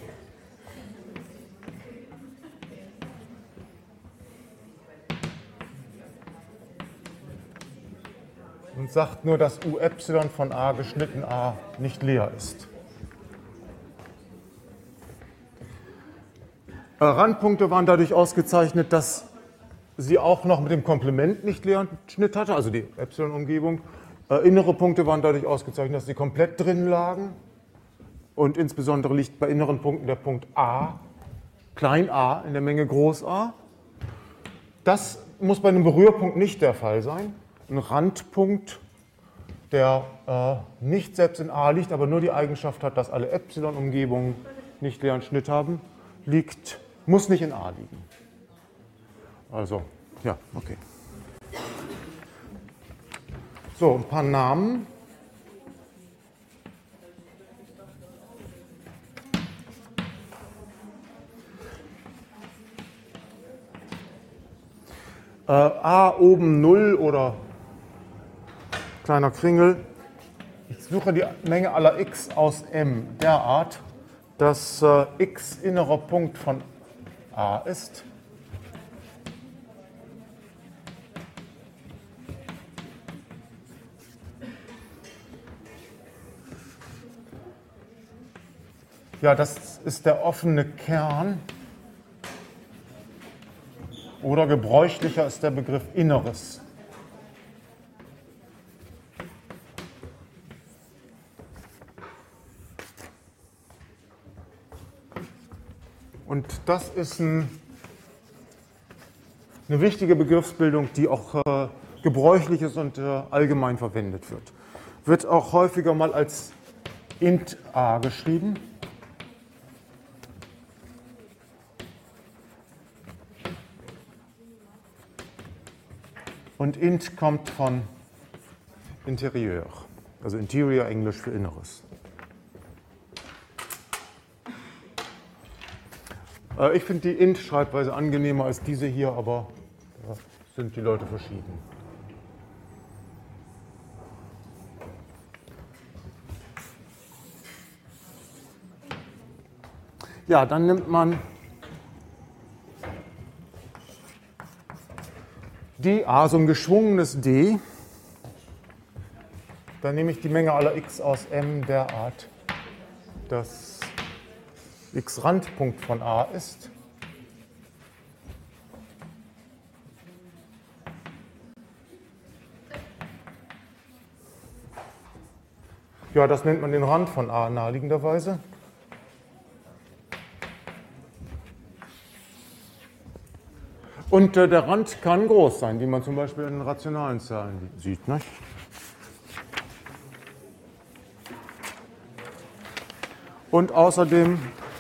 Und sagt nur, dass U Epsilon von A geschnitten A nicht leer ist. Äh, Randpunkte waren dadurch ausgezeichnet, dass sie auch noch mit dem Komplement nicht leeren Schnitt hatte, also die Epsilon-Umgebung. Äh, innere Punkte waren dadurch ausgezeichnet, dass sie komplett drin lagen. Und insbesondere liegt bei inneren Punkten der Punkt A, klein a, in der Menge groß A. Das muss bei einem Berührpunkt nicht der Fall sein. Ein Randpunkt, der äh, nicht selbst in A liegt, aber nur die Eigenschaft hat, dass alle Epsilon-Umgebungen nicht leeren Schnitt haben, liegt, muss nicht in A liegen. Also, ja, okay. So, ein paar Namen. Äh, A oben null oder kleiner Kringel. Ich suche die Menge aller x aus M derart, dass äh, x innerer Punkt von A ist. Ja, das ist der offene Kern. Oder gebräuchlicher ist der Begriff Inneres. Und das ist ein, eine wichtige Begriffsbildung, die auch äh, gebräuchlich ist und äh, allgemein verwendet wird. Wird auch häufiger mal als int a geschrieben. Und int kommt von Interieur, also Interior Englisch für Inneres. Äh, ich finde die int-Schreibweise angenehmer als diese hier, aber da sind die Leute verschieden. Ja, dann nimmt man d, a, so ein geschwungenes d, dann nehme ich die Menge aller x aus M derart, dass x Randpunkt von A ist. Ja, das nennt man den Rand von A naheliegenderweise. Und äh, der Rand kann groß sein, wie man zum Beispiel in rationalen Zahlen sieht. Ne? Und außerdem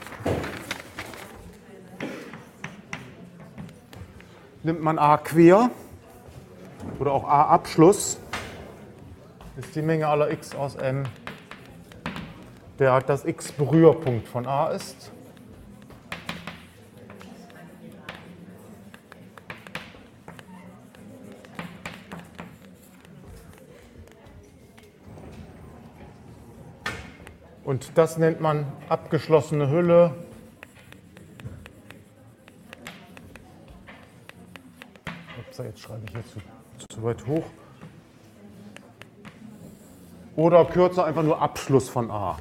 nimmt man A quer oder auch A Abschluss, ist die Menge aller x aus M, der das x Berührpunkt von A ist. Und das nennt man abgeschlossene Hülle. Ups, jetzt schreibe ich jetzt zu, zu weit hoch. Oder kürzer einfach nur Abschluss von A.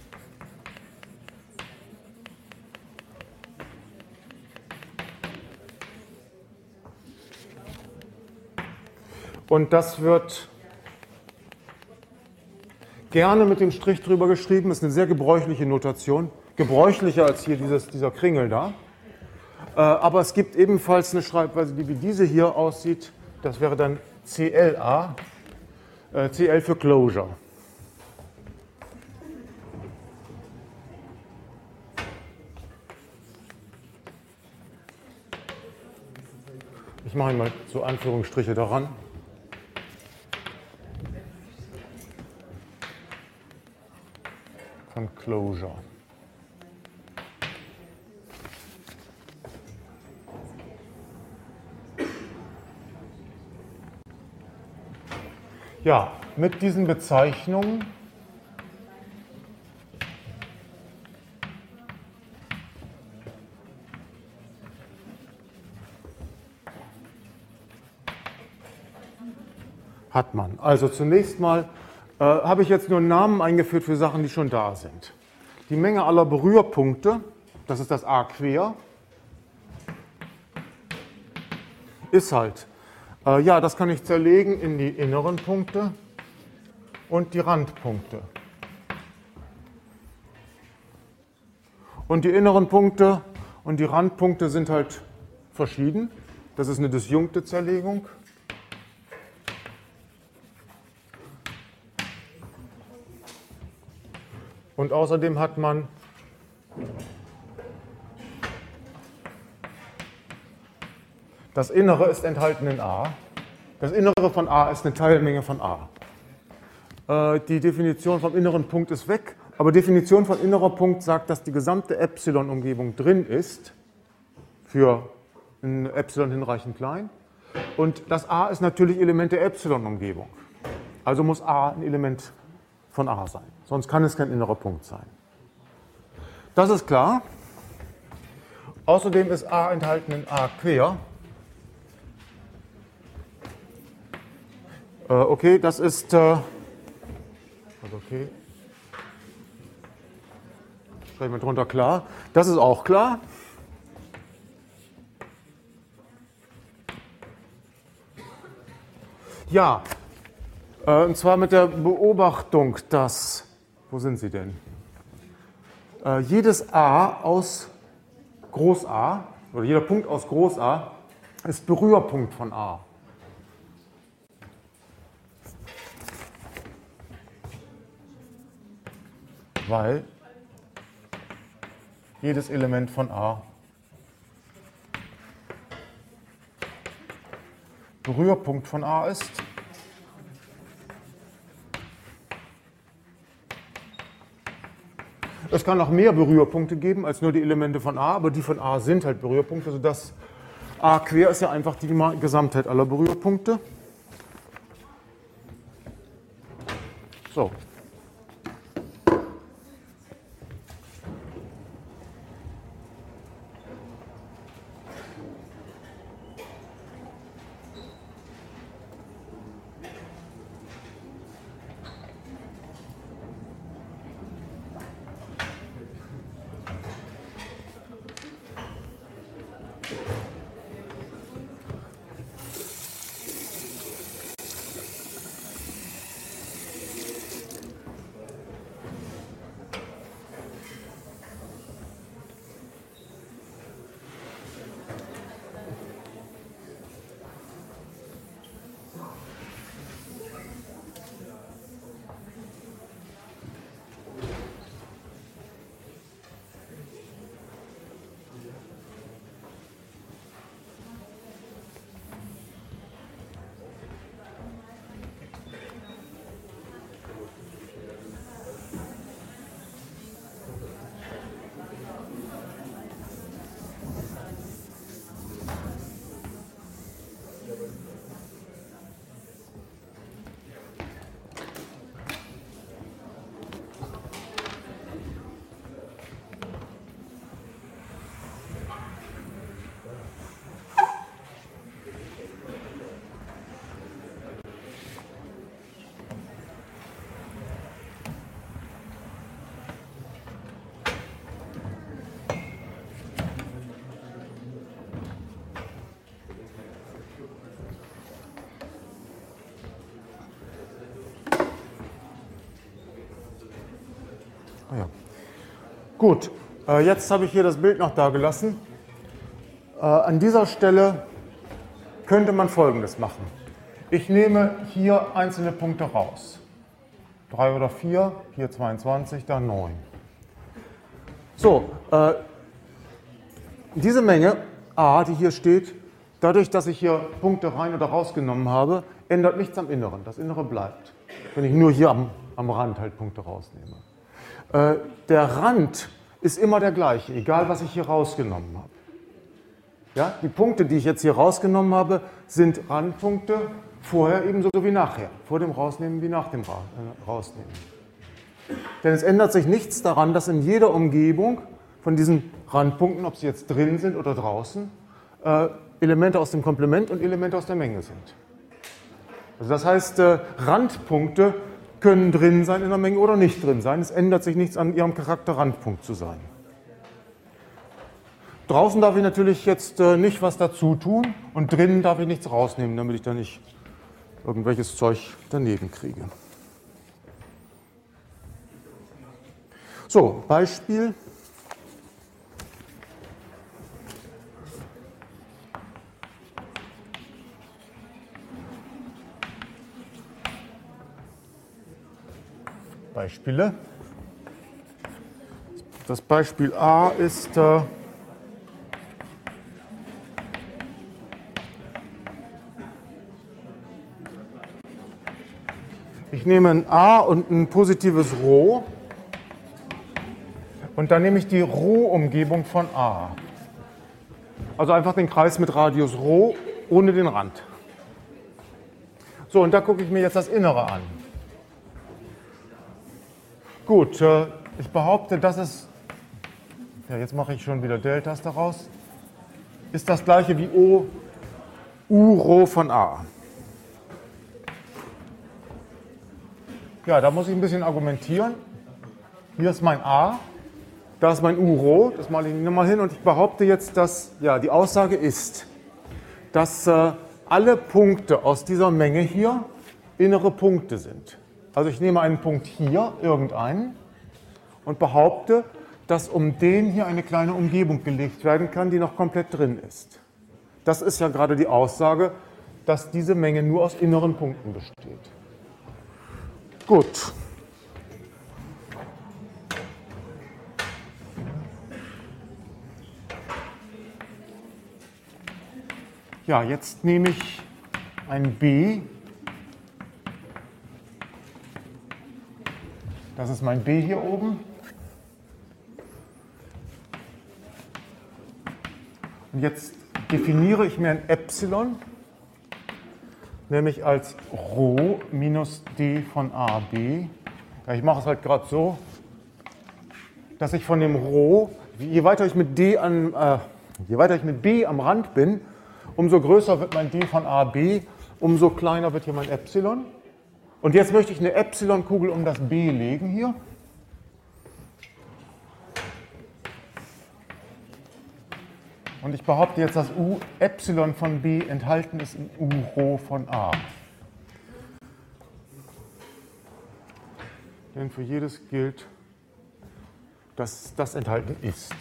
Und das wird gerne mit dem Strich drüber geschrieben, ist eine sehr gebräuchliche Notation, gebräuchlicher als hier dieses, dieser Kringel da. Äh, aber es gibt ebenfalls eine Schreibweise, die wie diese hier aussieht, das wäre dann C L A, äh, C L für Closure. Ich mache mal so Anführungsstriche daran. Closure. Ja, mit diesen Bezeichnungen hat man. Also zunächst mal äh, habe ich jetzt nur Namen eingeführt für Sachen, die schon da sind. Die Menge aller Berührpunkte, das ist das A quer, ist halt, äh, ja, das kann ich zerlegen in die inneren Punkte und die Randpunkte. Und die inneren Punkte und die Randpunkte sind halt verschieden. Das ist eine disjunkte Zerlegung. Und außerdem hat man das Innere ist enthalten in A. Das Innere von A ist eine Teilmenge von A. Äh, die Definition vom inneren Punkt ist weg, aber Definition von innerer Punkt sagt, dass die gesamte Epsilon-Umgebung drin ist für ein Epsilon hinreichend klein. Und das A ist natürlich Element der Epsilon-Umgebung. Also muss A ein Element von A sein. Sonst kann es kein innerer Punkt sein. Das ist klar. Außerdem ist A enthalten in A quer. Äh, okay, das ist... Äh, also okay. Schreiben wir drunter klar. Das ist auch klar. Ja, äh, und zwar mit der Beobachtung, dass, wo sind Sie denn? Äh, jedes A aus Groß A, oder jeder Punkt aus Groß A, ist Berührpunkt von A. Weil jedes Element von A Berührpunkt von A ist. Es kann noch mehr Berührpunkte geben als nur die Elemente von A, aber die von A sind halt Berührpunkte. Also das A quer ist ja einfach die Gesamtheit aller Berührpunkte. So. Ja. Gut, äh, jetzt habe ich hier das Bild noch da gelassen. Äh, an dieser Stelle könnte man Folgendes machen. Ich nehme hier einzelne Punkte raus. Drei oder vier, hier zweiundzwanzig, da neun. So, äh, diese Menge A, die hier steht, dadurch, dass ich hier Punkte rein oder rausgenommen habe, ändert nichts am Inneren. Das Innere bleibt, wenn ich nur hier am, am Rand halt Punkte rausnehme. Äh, der Rand ist immer der gleiche, egal was ich hier rausgenommen habe. Ja, die Punkte, die ich jetzt hier rausgenommen habe, sind Randpunkte, vorher ebenso wie nachher. Vor dem Rausnehmen wie nach dem Ra äh, Rausnehmen. Denn es ändert sich nichts daran, dass in jeder Umgebung von diesen Randpunkten, ob sie jetzt drin sind oder draußen, äh, Elemente aus dem Komplement und Elemente aus der Menge sind. Also das heißt, äh, Randpunkte können drin sein in der Menge oder nicht drin sein. Es ändert sich nichts an ihrem Charakter, Randpunkt zu sein. draußen darf ich natürlich jetzt äh, nicht was dazu tun und drinnen darf ich nichts rausnehmen, damit ich da nicht irgendwelches Zeug daneben kriege. So, Beispiel. Beispiele. Das Beispiel A ist äh, ich nehme ein A und ein positives Rho und dann nehme ich die Rho-Umgebung von A. Also einfach den Kreis mit Radius Rho ohne den Rand. So, und da gucke ich mir jetzt das Innere an. Gut, äh, ich behaupte, das ist, ja, jetzt mache ich schon wieder Deltas daraus, ist das gleiche wie O, U Rho von A. Ja, da muss ich ein bisschen argumentieren. Hier ist mein A, da ist mein U Rho, das male ich nochmal hin und ich behaupte jetzt, dass, ja, die Aussage ist, dass äh, alle Punkte aus dieser Menge hier innere Punkte sind. Also ich nehme einen Punkt hier, irgendeinen, und behaupte, dass um den hier eine kleine Umgebung gelegt werden kann, die noch komplett drin ist. Das ist ja gerade die Aussage, dass diese Menge nur aus inneren Punkten besteht. Gut. Ja, jetzt nehme ich ein B. Das ist mein B hier oben. Und jetzt definiere ich mir ein Epsilon, nämlich als Rho minus d von A B. Ja, ich mache es halt gerade so, dass ich von dem Rho, je weiter ich mit D an, äh, je weiter ich mit B am Rand bin, umso größer wird mein d von A B, umso kleiner wird hier mein Epsilon. Und jetzt möchte ich eine Epsilon-Kugel um das B legen hier. Und ich behaupte jetzt, dass U Epsilon von B enthalten ist in U Rho von A. Denn für jedes gilt, dass das enthalten ist.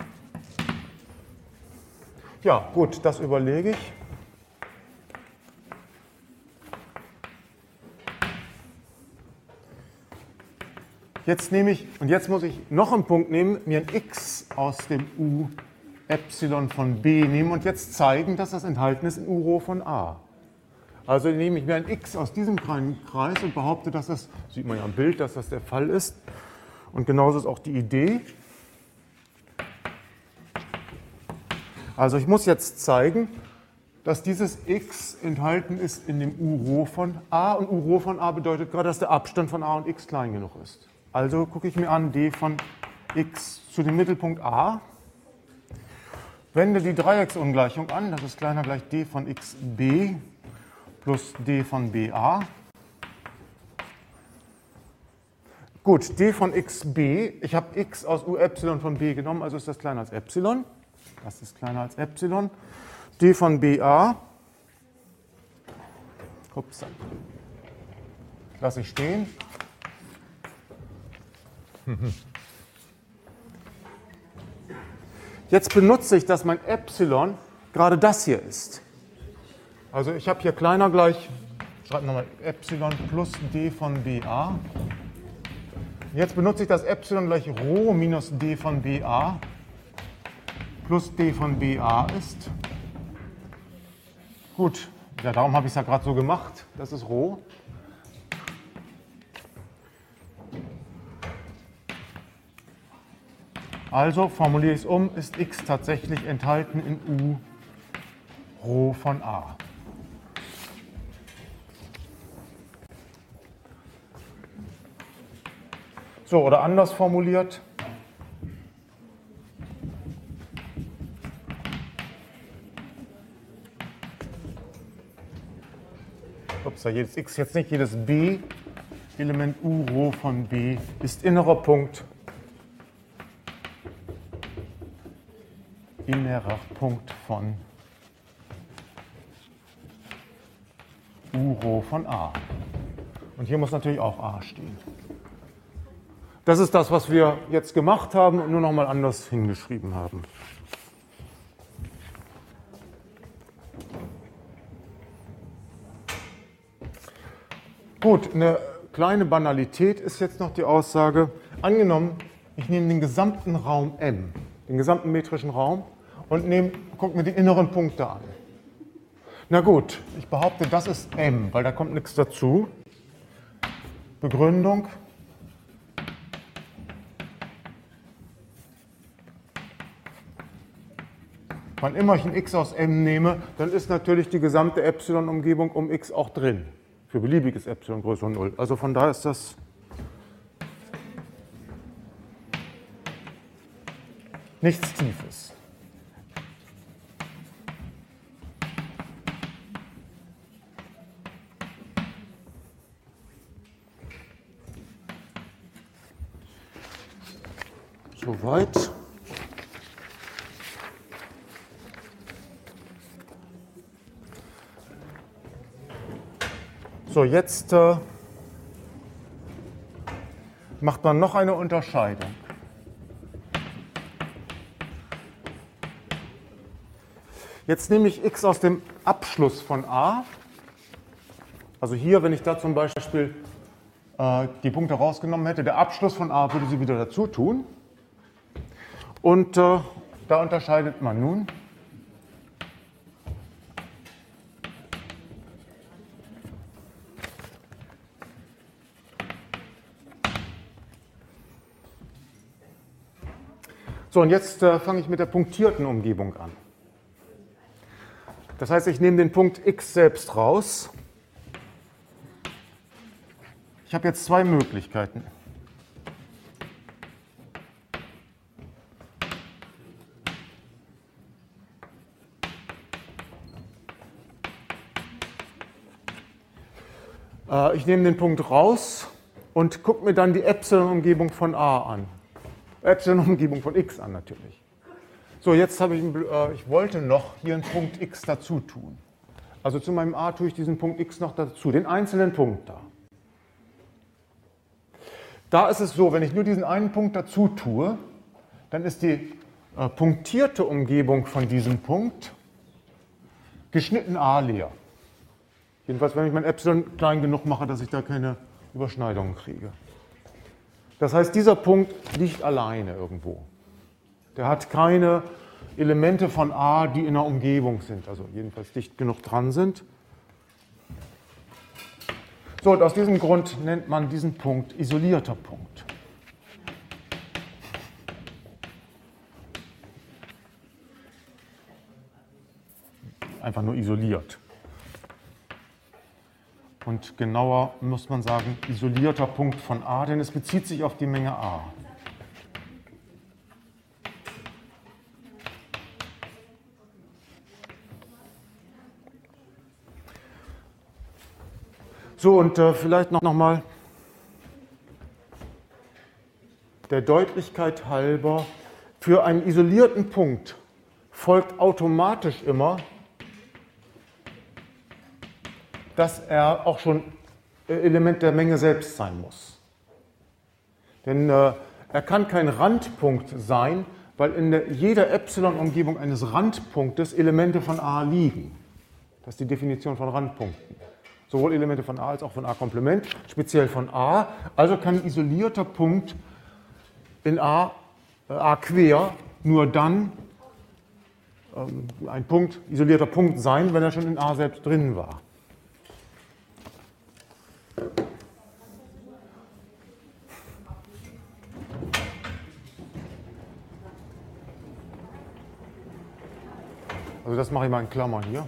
Ja, gut, das überlege ich. Jetzt nehme ich, und jetzt muss ich noch einen Punkt nehmen, mir ein x aus dem U Epsilon von B nehmen und jetzt zeigen, dass das enthalten ist in U Rho von A. Also nehme ich mir ein x aus diesem kleinen Kreis und behaupte, dass das, sieht man ja am Bild, dass das der Fall ist. Und genauso ist auch die Idee. Also ich muss jetzt zeigen, dass dieses x enthalten ist in dem U Rho von A und U Rho von A bedeutet gerade, dass der Abstand von A und x klein genug ist. Also gucke ich mir an d von x zu dem Mittelpunkt A, wende die Dreiecksungleichung an, das ist kleiner gleich d von xb plus d von ba. Gut, d von xb, ich habe x aus U Epsilon von b genommen, also ist das kleiner als Epsilon. Das ist kleiner als Epsilon. D von ba, ups, lasse ich stehen. Jetzt benutze ich, dass mein Epsilon gerade das hier ist. Also ich habe hier kleiner gleich, ich schreibe nochmal Epsilon plus d von ba. Jetzt benutze ich das Epsilon gleich Rho minus d von ba plus d von ba ist. Gut, ja, darum habe ich es ja gerade so gemacht. Das ist Rho. Also formuliere ich es um, ist x tatsächlich enthalten in U Rho von A. So, oder anders formuliert. Ups, jedes x, jetzt nicht jedes b, Element U Rho von B ist innerer Punkt innerer Punkt von U-Rho von A. Und hier muss natürlich auch A stehen. Das ist das, was wir jetzt gemacht haben und nur noch mal anders hingeschrieben haben. Gut, eine kleine Banalität ist jetzt noch die Aussage, angenommen, ich nehme den gesamten Raum M, den gesamten metrischen Raum und nehme, gucke mir die inneren Punkte an. Na gut, ich behaupte, das ist M, weil da kommt nichts dazu. Begründung. Wann immer ich ein x aus M nehme, dann ist natürlich die gesamte Epsilon-Umgebung um x auch drin. Für beliebiges Epsilon größer null. Also von daher ist das nichts Tiefes. Soweit. So, jetzt äh, macht man noch eine Unterscheidung. Jetzt nehme ich x aus dem Abschluss von A. Also hier, wenn ich da zum Beispiel äh, die Punkte rausgenommen hätte, der Abschluss von A würde sie wieder dazu tun. Und äh, da unterscheidet man nun So, und jetzt äh, fange ich mit der punktierten Umgebung an. Das heißt, ich nehme den Punkt x selbst raus. Ich habe jetzt zwei Möglichkeiten. Äh, ich nehme den Punkt raus und gucke mir dann die Epsilon-Umgebung von A an. Epsilon-Umgebung von x an natürlich. So, jetzt habe ich, äh, ich wollte noch hier einen Punkt x dazu tun. Also zu meinem A tue ich diesen Punkt x noch dazu, den einzelnen Punkt da. Da ist es so, wenn ich nur diesen einen Punkt dazu tue, dann ist die äh, punktierte Umgebung von diesem Punkt geschnitten A leer. Jedenfalls, wenn ich mein Epsilon klein genug mache, dass ich da keine Überschneidungen kriege. Das heißt, dieser Punkt liegt alleine irgendwo. Der hat keine Elemente von A, die in der Umgebung sind, also jedenfalls dicht genug dran sind. So, und aus diesem Grund nennt man diesen Punkt isolierter Punkt. Einfach nur isoliert. Und genauer muss man sagen, isolierter Punkt von A, denn es bezieht sich auf die Menge A. So, und äh, vielleicht noch, noch mal der Deutlichkeit halber, für einen isolierten Punkt folgt automatisch immer, dass er auch schon Element der Menge selbst sein muss. Denn äh, er kann kein Randpunkt sein, weil in der, jeder Epsilon-Umgebung eines Randpunktes Elemente von A liegen. Das ist die Definition von Randpunkten. Sowohl Elemente von A als auch von A-Komplement, speziell von A. Also kann ein isolierter Punkt in A, äh, A quer nur dann ähm, ein Punkt, isolierter Punkt sein, wenn er schon in A selbst drin war. Also das mache ich mal in Klammern hier.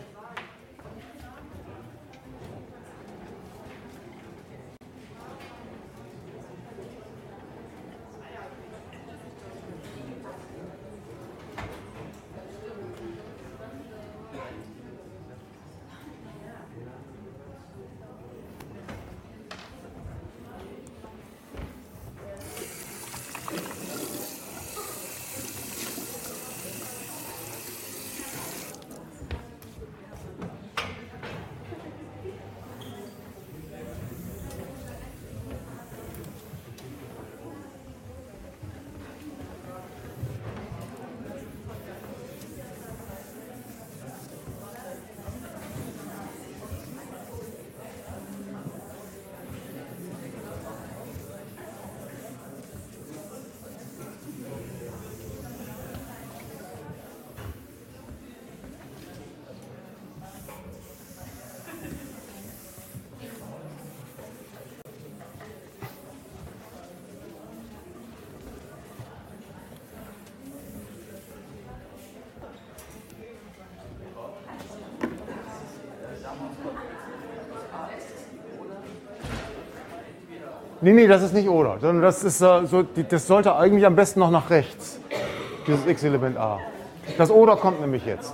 Nee, nee, das ist nicht oder, sondern das, ist, äh, so, die, das sollte eigentlich am besten noch nach rechts, dieses x-Element a. Das oder kommt nämlich jetzt.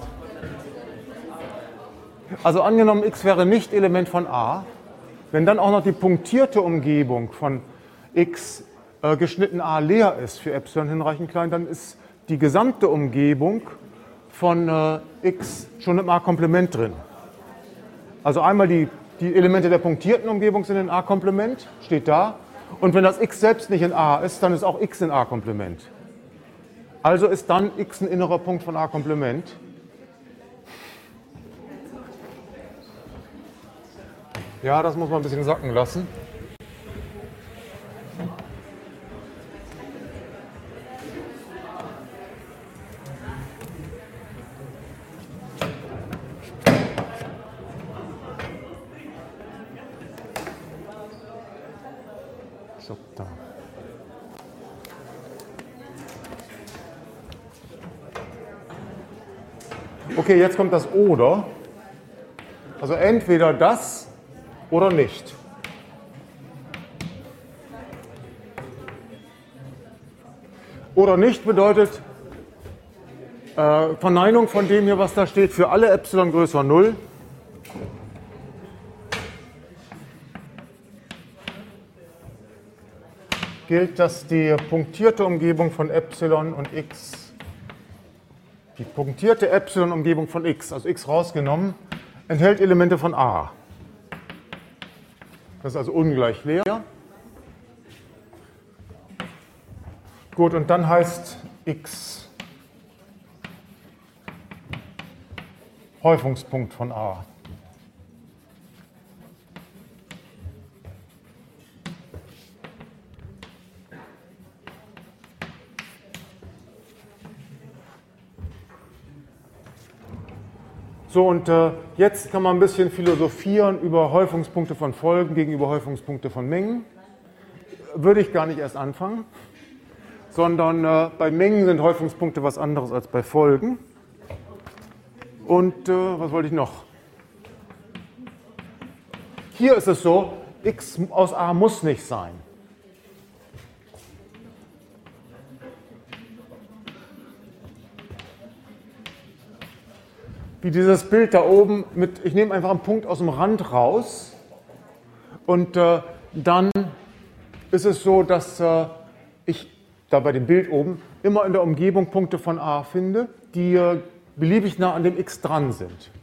Also angenommen, x wäre nicht Element von a, wenn dann auch noch die punktierte Umgebung von x äh, geschnitten a leer ist für Epsilon hinreichend klein, dann ist die gesamte Umgebung von äh, x schon im A-Komplement drin. Also einmal die, die Elemente der punktierten Umgebung sind in A-Komplement, steht da. Und wenn das x selbst nicht in A ist, dann ist auch x in A-Komplement. Also ist dann x ein innerer Punkt von A-Komplement. Ja, das muss man ein bisschen sacken lassen. So, da. Okay, jetzt kommt das oder. Also entweder das oder nicht. Oder nicht bedeutet äh, Verneinung von dem hier, was da steht, für alle Epsilon größer null. Gilt, dass die punktierte Umgebung von Epsilon und x, die punktierte Epsilon-Umgebung von x, also x rausgenommen, enthält Elemente von a. Das ist also ungleich leer. Gut, und dann heißt x Häufungspunkt von a. So, und äh, jetzt kann man ein bisschen philosophieren über Häufungspunkte von Folgen gegenüber Häufungspunkte von Mengen. Würde ich gar nicht erst anfangen, sondern äh, bei Mengen sind Häufungspunkte was anderes als bei Folgen. Und äh, was wollte ich noch? Hier ist es so, x aus a muss nicht sein. Wie dieses Bild da oben mit, ich nehme einfach einen Punkt aus dem Rand raus und äh, dann ist es so, dass äh, ich da bei dem Bild oben immer in der Umgebung Punkte von a finde, die äh, beliebig nah an dem x dran sind.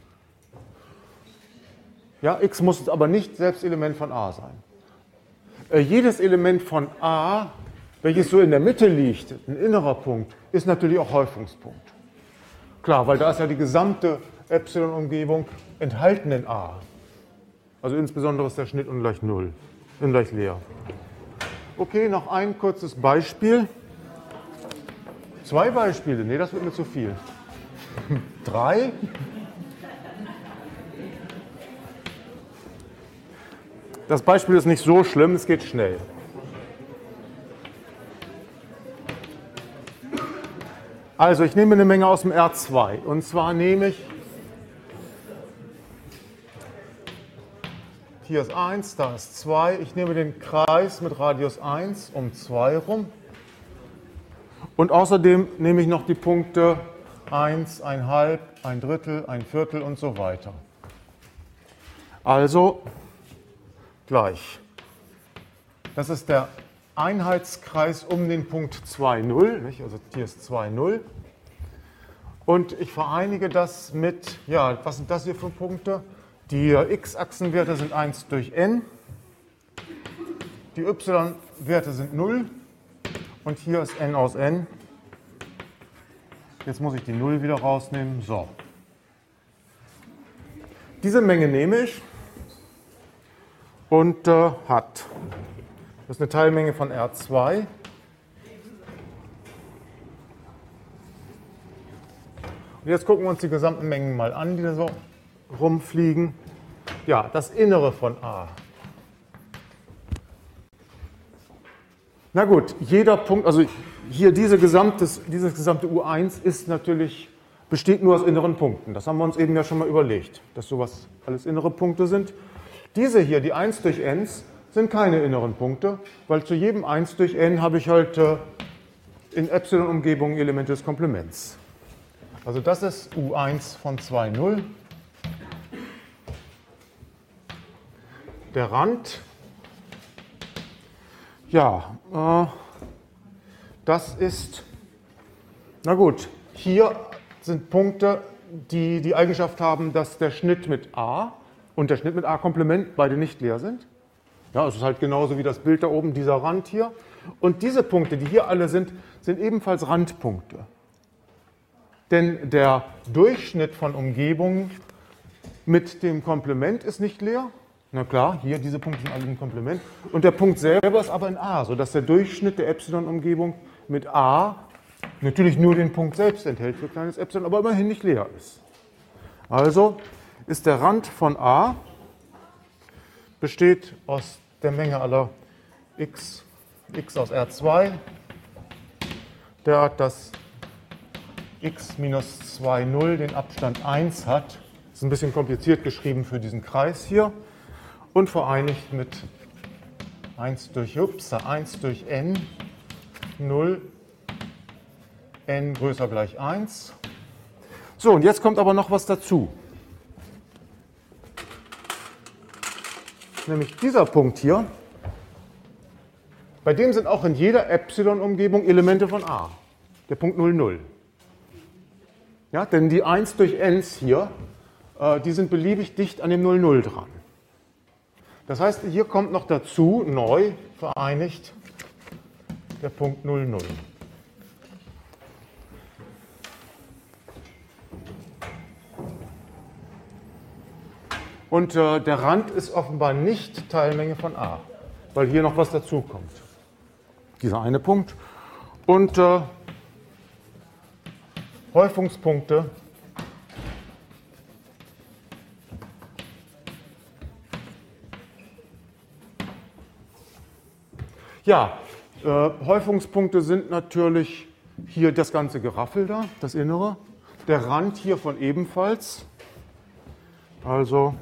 Ja, x muss aber nicht selbst Element von a sein. Äh, jedes Element von a, welches so in der Mitte liegt, ein innerer Punkt, ist natürlich auch Häufungspunkt. Klar, weil da ist ja die gesamte Epsilon-Umgebung enthalten in a. Also insbesondere ist der Schnitt ungleich null, ungleich leer. Okay, noch ein kurzes Beispiel. Zwei Beispiele, nee, das wird mir zu viel. Drei. Das Beispiel ist nicht so schlimm, es geht schnell. Also ich nehme eine Menge aus dem R zwei und zwar nehme ich, hier ist eins, da ist zwei, ich nehme den Kreis mit Radius eins um zwei rum und außerdem nehme ich noch die Punkte eins, ein Halb, ein Drittel, ein Viertel und so weiter. Also gleich. Das ist der Einheitskreis um den Punkt zwei, null, nicht? Also hier ist zwei, null. Und ich vereinige das mit, ja, was sind das hier für Punkte? Die x-Achsenwerte sind eins durch n, die y-Werte sind null und hier ist n aus n. Jetzt muss ich die null wieder rausnehmen. So. Diese Menge nehme ich und äh, hat. Das ist eine Teilmenge von R zwei. Und jetzt gucken wir uns die gesamten Mengen mal an, die da so rumfliegen. Ja, das Innere von A. Na gut, jeder Punkt, also hier diese gesamtes, dieses gesamte U eins ist natürlich, besteht nur aus inneren Punkten. Das haben wir uns eben ja schon mal überlegt, dass sowas alles innere Punkte sind. Diese hier, die eins durch n, sind keine inneren Punkte, weil zu jedem eins durch n habe ich halt äh, in Epsilon-Umgebungen Elemente des Komplements. Also das ist U eins von zwei null. Der Rand, ja, äh, das ist, na gut, hier sind Punkte, die die Eigenschaft haben, dass der Schnitt mit A und der Schnitt mit A-Komplement beide nicht leer sind. Ja, es ist halt genauso wie das Bild da oben, dieser Rand hier. Und diese Punkte, die hier alle sind, sind ebenfalls Randpunkte. Denn der Durchschnitt von Umgebungen mit dem Komplement ist nicht leer. Na klar, hier diese Punkte sind alle im Komplement. Und der Punkt selber ist aber in A, sodass der Durchschnitt der Epsilon-Umgebung mit A natürlich nur den Punkt selbst enthält für kleines Epsilon, aber immerhin nicht leer ist. Also ist der Rand von A besteht aus der Menge aller x, x aus R zwei, der hat das x minus zwei null den Abstand eins hat. Das ist ein bisschen kompliziert geschrieben für diesen Kreis hier. Und vereinigt mit eins durch, ups, eins durch n, null, n größer gleich eins. So, und jetzt kommt aber noch was dazu. Nämlich dieser Punkt hier, bei dem sind auch in jeder Epsilon-Umgebung Elemente von A. Der Punkt null, null. Ja, denn die eins durch n's hier, äh, die sind beliebig dicht an dem null, null dran. Das heißt, hier kommt noch dazu, neu vereinigt, der Punkt null, null. Und äh, der Rand ist offenbar nicht Teilmenge von A, weil hier noch was dazu kommt. Dieser eine Punkt. Und äh, Häufungspunkte Ja, äh, Häufungspunkte sind natürlich hier das ganze Geraffel da, das Innere. Der Rand hiervon ebenfalls. Also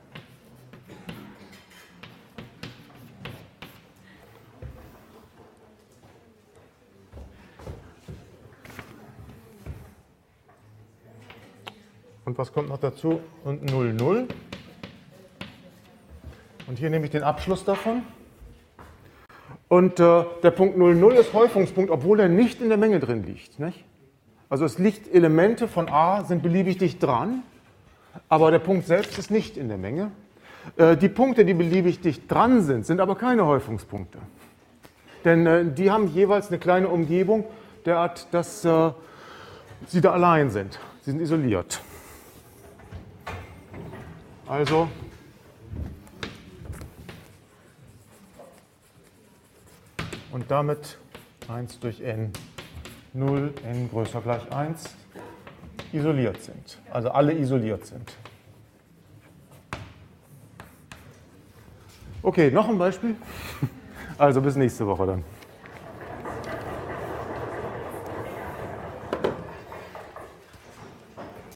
und was kommt noch dazu? Und null, null. Und hier nehme ich den Abschluss davon. Und äh, der Punkt null, null ist Häufungspunkt, obwohl er nicht in der Menge drin liegt. Nicht? Also es liegt, Elemente von A sind beliebig dicht dran, aber der Punkt selbst ist nicht in der Menge. Äh, die Punkte, die beliebig dicht dran sind, sind aber keine Häufungspunkte. Denn äh, die haben jeweils eine kleine Umgebung, derart, dass äh, sie da allein sind. Sie sind isoliert. Also und damit eins durch n, null, n größer gleich eins, isoliert sind. Also alle isoliert sind. Okay, noch ein Beispiel. Also bis nächste Woche dann.